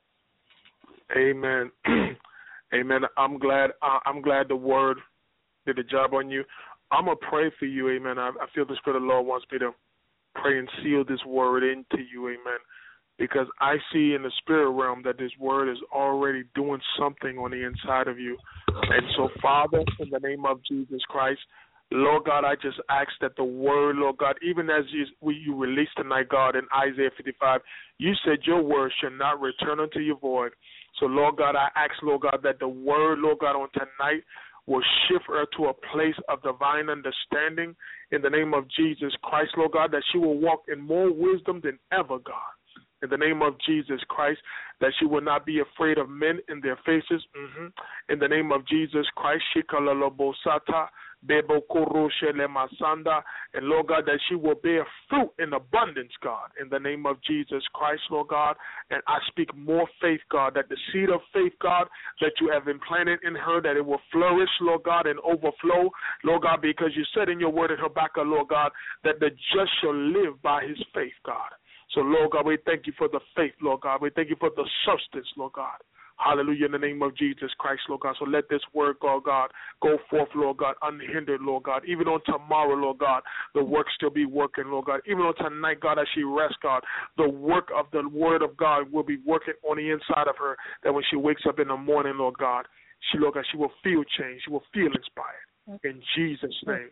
Amen. Amen. I'm glad. Uh, I'm glad the word did the job on you. I'm going to pray for you, amen. I, I feel the Spirit of the Lord wants me to pray and seal this word into you, amen, because I see in the spirit realm that this word is already doing something on the inside of you. And so, Father, in the name of Jesus Christ, Lord God, I just ask that the word, Lord God, even as you, you released tonight, God, in Isaiah fifty-five, you said your word shall not return unto your void. So, Lord God, I ask, Lord God, that the word, Lord God, on tonight will shift her to a place of divine understanding in the name of Jesus Christ, Lord God, that she will walk in more wisdom than ever, God. in the name of Jesus Christ, that she will not be afraid of men in their faces. Mm-hmm. In the name of Jesus Christ, Shikalalobosata, Bebokoroshelema-sanda, and Lord God, that she will bear fruit in abundance, God, in the name of Jesus Christ, Lord God. And I speak more faith, God, that the seed of faith, God, that you have implanted in her, that it will flourish, Lord God, and overflow, Lord God, because you said in your word in Habakkuk, Lord God, that the just shall live by his faith, God. So, Lord God, we thank you for the faith, Lord God. We thank you for the substance, Lord God. Hallelujah, in the name of Jesus Christ, Lord God. So let this word, God, God, go forth, Lord God, unhindered, Lord God. Even on tomorrow, Lord God, the work still be working, Lord God. Even on tonight, God, as she rests, God, the work of the word of God will be working on the inside of her, that when she wakes up in the morning, Lord God, she, Lord God, she will feel change. She will feel inspired. In Jesus' name.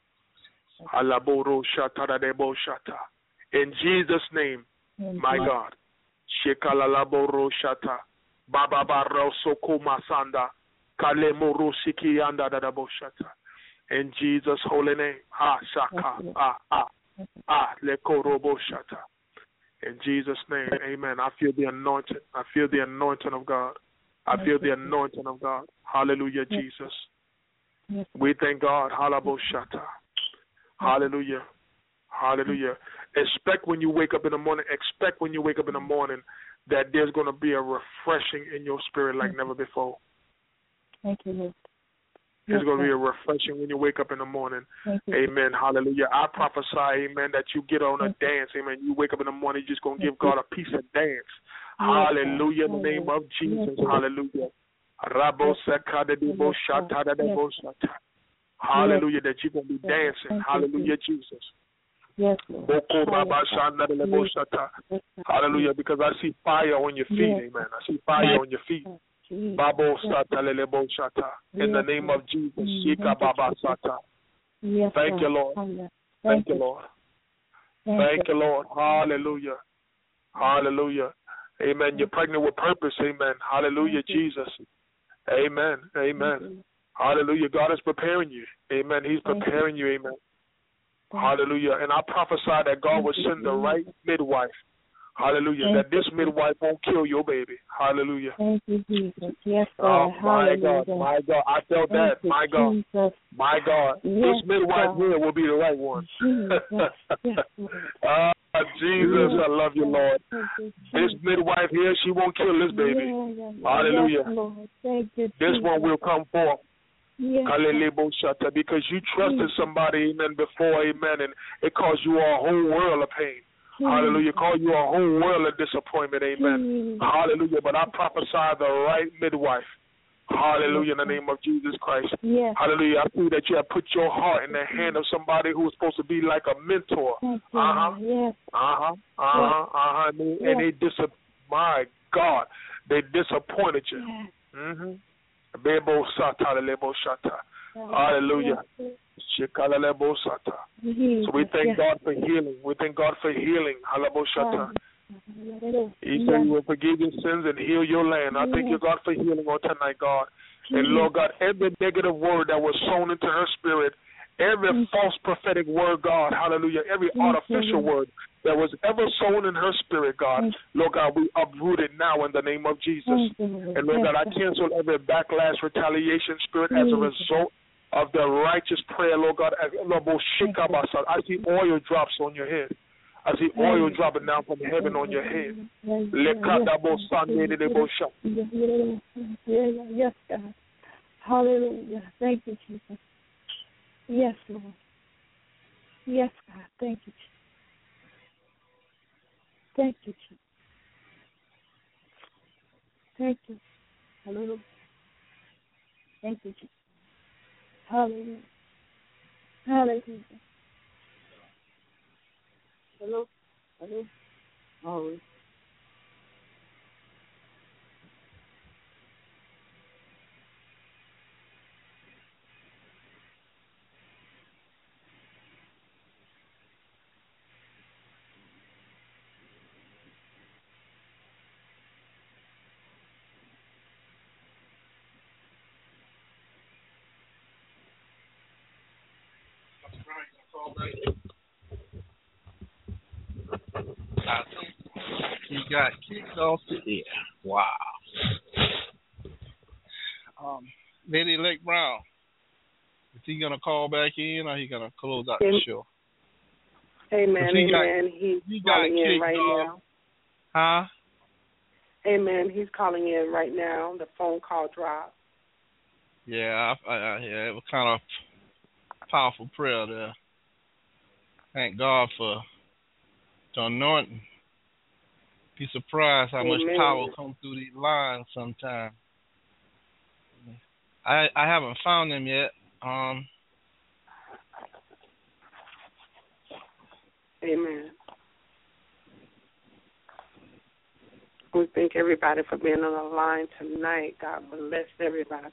In Jesus' name, my God. Shekalalaboro shata. Baba Baroso Komasanda. Kalemoro Sikianda Dadaboshata. In Jesus' holy name. Ah Shaka. Ah ah. Ah Lekorobo Shata. In Jesus' name. Amen. I feel the anointing. I feel the anointing of God. I feel the anointing of God. Hallelujah, Jesus. We thank God. Halaboshata. Hallelujah. Hallelujah. Expect when you wake up in the morning, expect when you wake up in the morning that there's going to be a refreshing in your spirit like never before. Thank you, Lord. There's going to be a refreshing when you wake up in the morning. Amen. Hallelujah. I prophesy, amen, that you get on a dance. Amen. You wake up in the morning, you're just going to give God a piece of dance. Hallelujah. In the name of Jesus. Hallelujah. Hallelujah. That you're going to be dancing. Hallelujah, Jesus. Yes, Lord. Hallelujah, because I see fire on your feet, yes. Amen. I see fire on your feet. Babo Sata Lelebo Shata. In the name of Jesus. Shika Baba Sata. Thank you, Lord. Thank you, Lord. Thank you, Lord. Hallelujah. Hallelujah. Amen. You're pregnant with purpose. Amen. Hallelujah, Jesus. Amen. Amen. Hallelujah. God is preparing you. Amen. He's preparing you. Amen. Hallelujah. And I prophesy that God will send the right midwife. Hallelujah. Thank that this midwife won't kill your baby. Hallelujah. Thank you, Jesus. Yes, God. God. Oh, my Hallelujah. God. My God. I felt that. Thank my you, God. Jesus. My God. Yes, this midwife God. here will be the right one. Jesus. Yes, Lord. uh, Jesus, yes. I love you, Lord. You, this midwife here, she won't kill this baby. Yeah, yeah, yeah. Hallelujah. Yes, Lord. Thank you, this Jesus. one will come forth. Yes. Because you trusted somebody, amen, before, amen, and it caused you a whole world of pain. Mm. Hallelujah. It caused you a whole world of disappointment, amen. Mm. Hallelujah. But I prophesy the right midwife. Hallelujah, in the name of Jesus Christ. Yes. Hallelujah. I see that you have put your heart in the hand of somebody who is supposed to be like a mentor. Uh-huh. Yes. Uh-huh. Uh-huh. Uh-huh. And they, yes. and they dis- my God, they disappointed you. Yes. Mm-hmm. Bebo Sata Lebo Shata. Hallelujah. Shikalalebo Sata. So we thank God for healing. We thank God for healing. Halabo Shata. He said you will forgive your sins and heal your land. I thank you, God, for healing on tonight, God. And Lord God, every negative word that was sown into her spirit, every false prophetic word, God, hallelujah, every artificial word that was ever sown in her spirit, God, Lord God, we uproot it now in the name of Jesus. And Lord God, I cancel every backlash, retaliation spirit as a result of the righteous prayer, Lord God. I see oil drops on your head. I see oil dropping down from heaven on your head. Yes, God. Hallelujah. Thank you, Jesus. Yes, Lord. Yes, God. Thank you, Jesus. Thank you, Jesus. Thank you. Hallelujah. Thank you, Jesus. Hallelujah. Hallelujah. Hello? Hello? Always. He got kicked off the air. Wow. Um, Lady Elect Brown, is he gonna call back in, or he gonna close out the show? Amen. He amen. Got, He's he calling in right off. now. Huh? Amen. He's calling in right now. The phone call dropped. Yeah, I, I, yeah, it was kind of powerful prayer there. Thank God for the anointing. Be surprised how Amen. much power comes through these lines sometimes. I I haven't found him yet. Um. Amen. We thank everybody for being on the line tonight. God bless everybody.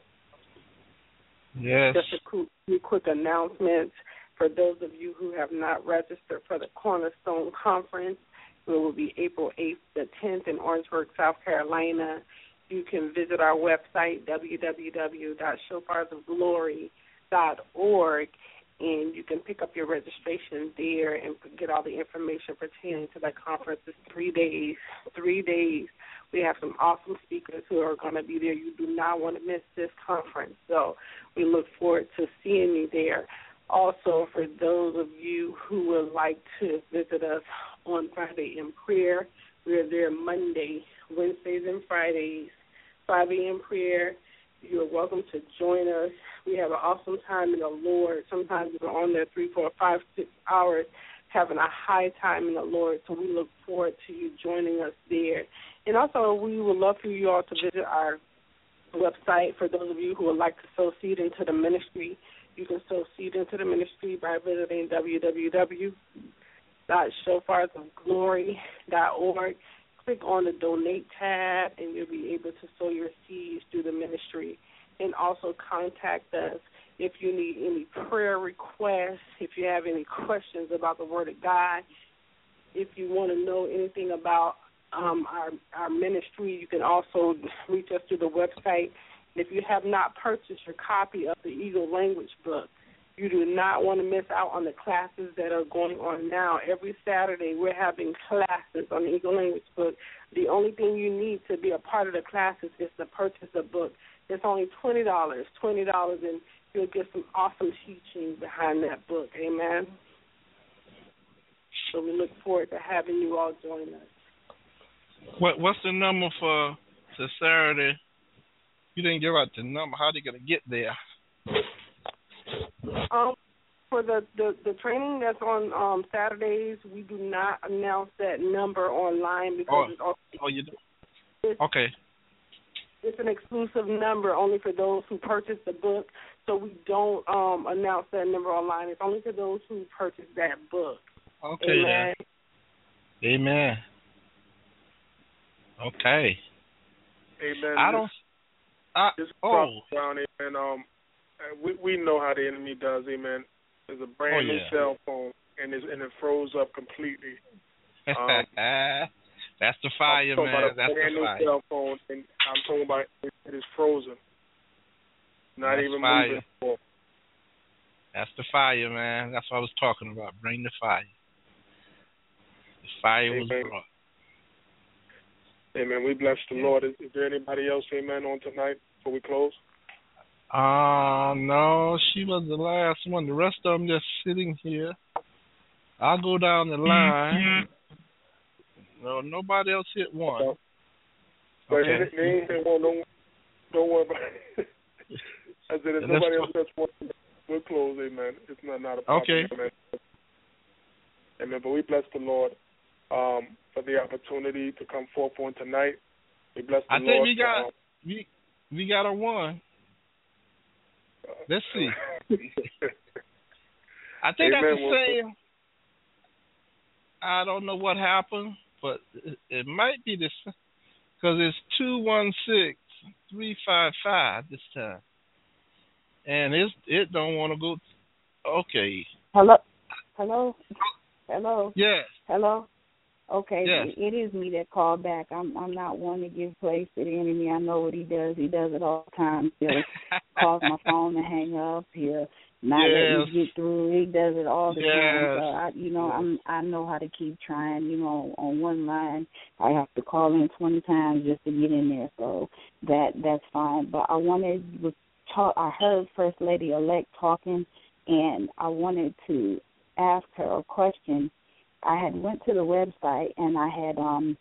Yes. Just a quick, few quick announcements for those of you who have not registered for the Cornerstone Conference. It will be April eighth to tenth in Orangeburg, South Carolina. You can visit our website, w w w dot shofars of glory dot org, and you can pick up your registration there and get all the information pertaining to that conference. It's three days, three days. We have some awesome speakers who are going to be there. You do not want to miss this conference. So we look forward to seeing you there. Also, for those of you who would like to visit us on Friday in prayer, we are there Monday, Wednesdays, and Fridays, five a.m. prayer. You're welcome to join us. We have an awesome time in the Lord. Sometimes we're on there three, four, five, six hours having a high time in the Lord. So we look forward to you joining us there. And also, we would love for you all to visit our website. For those of you who would like to sow seed into the ministry, you can sow seed into the ministry by visiting w w w dot shofars of glory dot org. Click on the donate tab, and you'll be able to sow your seeds through the ministry. And also contact us if you need any prayer requests, if you have any questions about the Word of God, if you want to know anything about um, our, our ministry, you can also reach us through the website. And if you have not purchased your copy of the Eagle Language book, you do not want to miss out on the classes that are going on now. Every Saturday we're having classes on the Eagle Language book. The only thing you need to be a part of the classes is to purchase a book. It's only twenty dollars, twenty dollars, and you'll get some awesome teaching behind that book. Amen. So we look forward to having you all join us. What What's the number for the Saturday? You didn't give out the number. How are they going to get there? Um, for the, the, the training that's on um, Saturdays, we do not announce that number online because oh, it's, also, oh, you do? It's, okay. It's an exclusive number only for those who purchase the book, so we don't um, announce that number online. It's only for those who purchase that book. Okay. Amen. Then. Amen. Okay. Amen. I don't. I, this oh. Brown, amen. Um, we we know how the enemy does. Amen. There's a brand oh, new yeah. cell phone, and it's, and it froze up completely. Um, That's the fire, I'm man. About a That's brand the new fire. cell phone, and I'm talking about it, it is frozen. Not That's even fire. moving forward. That's the fire, man. That's what I was talking about. Bring the fire. The fire Amen. was brought. Amen. We bless the Lord. Is, is there anybody else, amen, on tonight before we close? Uh, no, she was the last one. The rest of them just sitting here. I'll go down the line. No, nobody else hit one. But Okay. they, they ain't hit one. Don't, don't worry about it. I said, if And nobody else let's hits one, we'll close, amen. It's not, not a problem. Okay. Amen. Amen. But we bless the Lord um, for the opportunity to come forth on tonight. We bless the I Lord. think we got for, um, we we got a one. Let's see. I think Amen. that's the same. I don't know what happened, but it, it might be this because it's two one six three five five this time, and it's it don't want to go. Okay. Hello, hello, hello. Yes. Hello. Okay, yes. it is me that called back. I'm I'm not one to give place to the enemy. I know what he does. He does it all the time. He'll cause my phone to hang up. He'll not yes. let me get through. He does it all the yes. time. So I, you know, I'm I know how to keep trying. You know, on one line, I have to call in twenty times just to get in there. So that that's fine. But I wanted to talk. I heard First Lady Elect talking, and I wanted to ask her a question. I had went to the website and I had um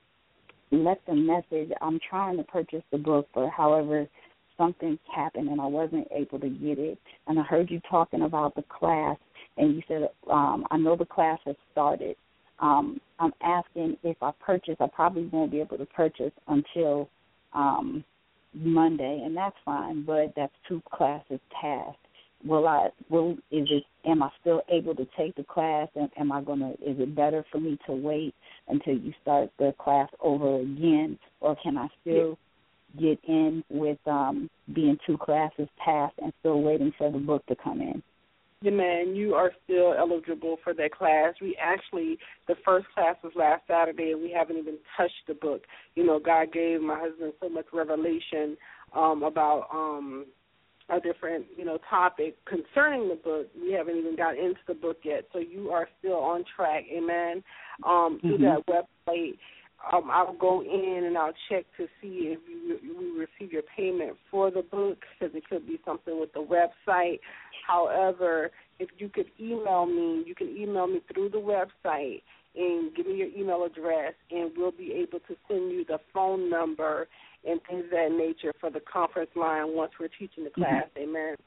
left a message. I'm trying to purchase the book, but however, something happened and I wasn't able to get it. And I heard you talking about the class, and you said, um, I know the class has started. Um, I'm asking if I purchase, I probably won't be able to purchase until um, Monday, and that's fine, but that's two classes past. Will I, will, is it, am I still able to take the class, and am I going to, is it better for me to wait until you start the class over again, or can I still get in with um, being two classes past and still waiting for the book to come in? Yeah, man, you are still eligible for that class. We actually, the first class was last Saturday, and we haven't even touched the book. You know, God gave my husband so much revelation um, about um, a different, you know, topic concerning the book. We haven't even got into the book yet, so you are still on track, amen. Um, mm-hmm. Through that website, Um, I'll go in and I'll check to see if you, you receive your payment for the book, because it could be something with the website. However, if you could email me, you can email me through the website and give me your email address, and we'll be able to send you the phone number and things of that nature for the conference line once we're teaching the class. Mm-hmm. Amen.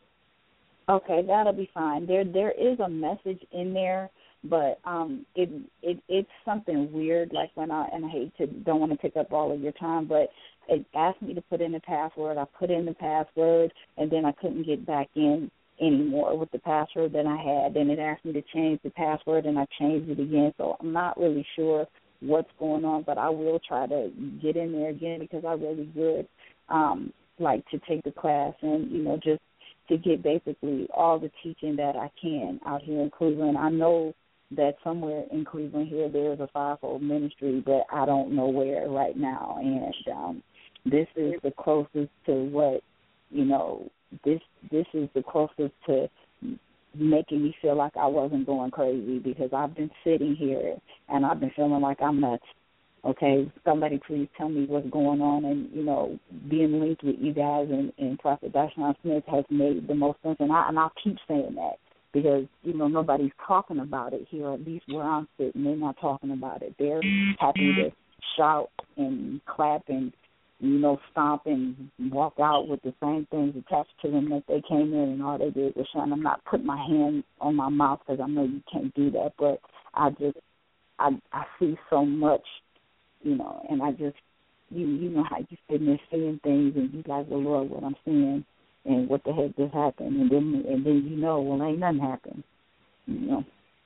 Okay, that'll be fine. There, there is a message in there, but um, it it it's something weird. Like when I and I hate to don't want to take up all of your time, but it asked me to put in the password. I put in the password, and then I couldn't get back in anymore with the password that I had. Then it asked me to change the password, and I changed it again. So I'm not really sure what's going on, but I will try to get in there again, because I really would um, like to take the class and you know just to get basically all the teaching that I can out here in Cleveland. I know that somewhere in Cleveland here there's a fivefold ministry, but I don't know where right now. And um, this is the closest to what, you know, this this is the closest to making me feel like I wasn't going crazy, because I've been sitting here and I've been feeling like I'm nuts. Okay, somebody please tell me what's going on. And, you know, being linked with you guys and, and Prophet Dashawn Smith has made the most sense. And, I, and I'll keep saying that because, you know, nobody's talking about it here, at least where I'm sitting. They're not talking about it. They're happy to shout and clap and, you know, stomp and walk out with the same things attached to them that they came in and all they did was shine. I'm not putting my hand on my mouth because I know you can't do that, but I just, I, I see so much. You know, and I just, you you know how you sitting there seeing things and you like, well, Lord, what I'm seeing and what the heck just happened, and then and then you know, well, ain't nothing happened, you know.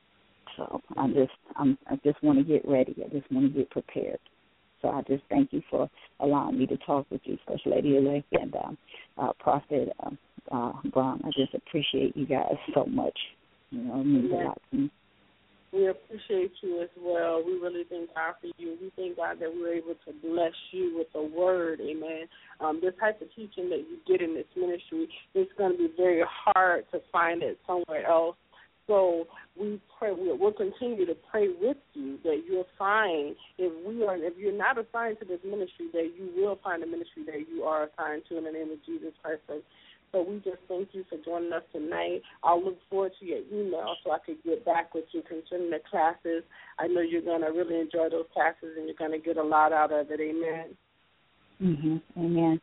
So I just, I'm, I just want to get ready. I just want to get prepared. So I just thank you for allowing me to talk with you, First Lady Elect and um, uh, Prophet uh, uh, Brown. I just appreciate you guys so much. You know, it means a lot to me. We appreciate you as well. We really thank God for you. We thank God that we're able to bless you with the word, amen. Um, the type of teaching that you get in this ministry, it's going to be very hard to find it somewhere else. So we pray, we'll continue to pray with you that you'll find, if we are, if you're not assigned to this ministry, that you will find a ministry that you are assigned to in the name of Jesus Christ. So we just thank you for joining us tonight. I'll look forward to your email so I could get back with you concerning the classes. I know you're going to really enjoy those classes and you're going to get a lot out of it. Amen. Mhm. Amen.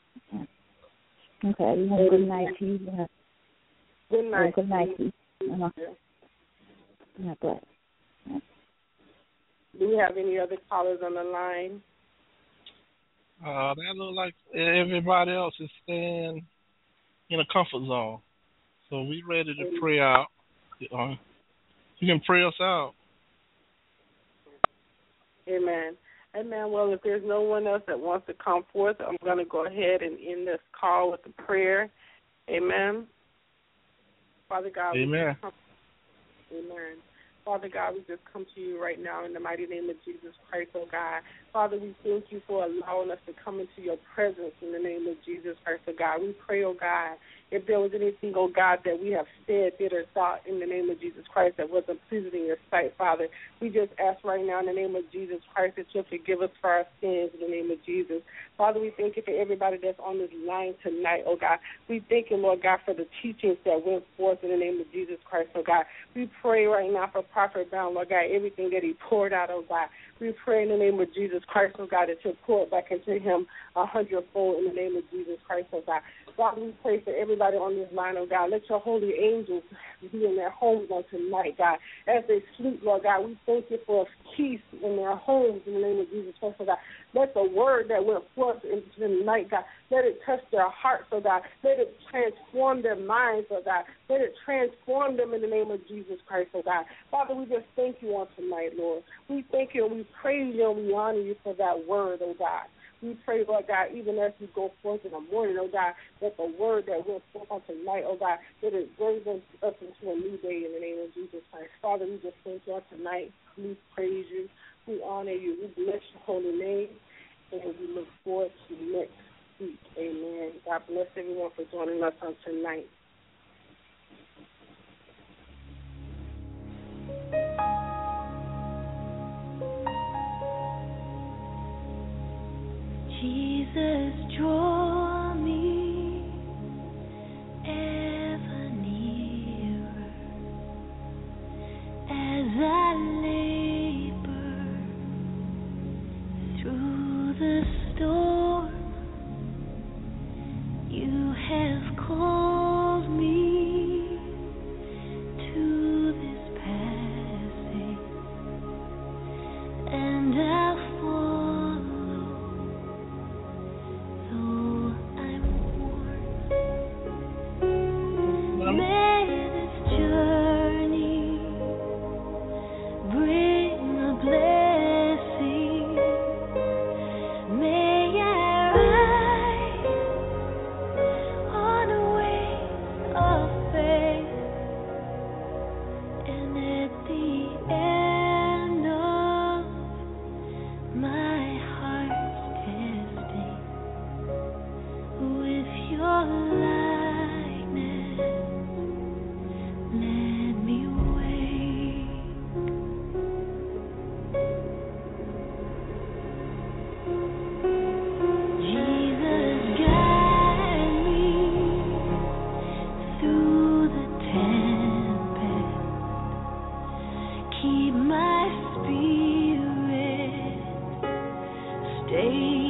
Okay. Well, good night to you. Good night. Well, good night to you. Uh-huh. God bless. Yeah. Do we have any other callers on the line? Uh, that look like everybody else is staying in a comfort zone. So we ready to pray out. Uh, you can pray us out. Amen. Amen. Well, if there's no one else that wants to come forth, I'm going to go ahead and end this call with a prayer. Amen. Father God. Amen. Come, amen. Father God, we just come to you right now in the mighty name of Jesus Christ, oh God. Father, we thank you for allowing us to come into your presence in the name of Jesus Christ, oh God. We pray, oh God, if there was anything, oh God, that we have said, did, or thought in the name of Jesus Christ that wasn't pleasing in your sight, Father, we just ask right now in the name of Jesus Christ that you'll forgive us for our sins in the name of Jesus. Father, we thank you for everybody that's on this line tonight, oh God. We thank you, Lord God, for the teachings that went forth in the name of Jesus Christ, oh God. We pray right now for Prophet Brown, Lord God, everything that he poured out, oh God. We pray in the name of Jesus Christ, oh God, that you'll pour it back into him a hundredfold in the name of Jesus Christ, oh God. God, we pray for everybody on this line, oh God. Let your holy angels be in their homes on tonight, God. As they sleep, Lord God, we thank you for peace in their homes in the name of Jesus Christ, oh God. Let the word that went forth into the night, God, let it touch their hearts, oh God. Let it transform their minds, oh God. Let it transform them in the name of Jesus Christ, oh God. Father, we just thank you on tonight, Lord. We thank you and we praise you and we honor you for that word, oh God. We pray, Lord God, even as we go forth in the morning, oh God, that the word that went forth on tonight, oh God, that it brings us into a new day in the name of Jesus Christ. Father, we just thank you on tonight. We praise you. We honor you. We bless your holy name. And we look forward to next week. Amen. God bless everyone for joining us on tonight. Jesus, draw me ever nearer as I labor through the storm. You have called me to this passing, and I'll keep my spirit stay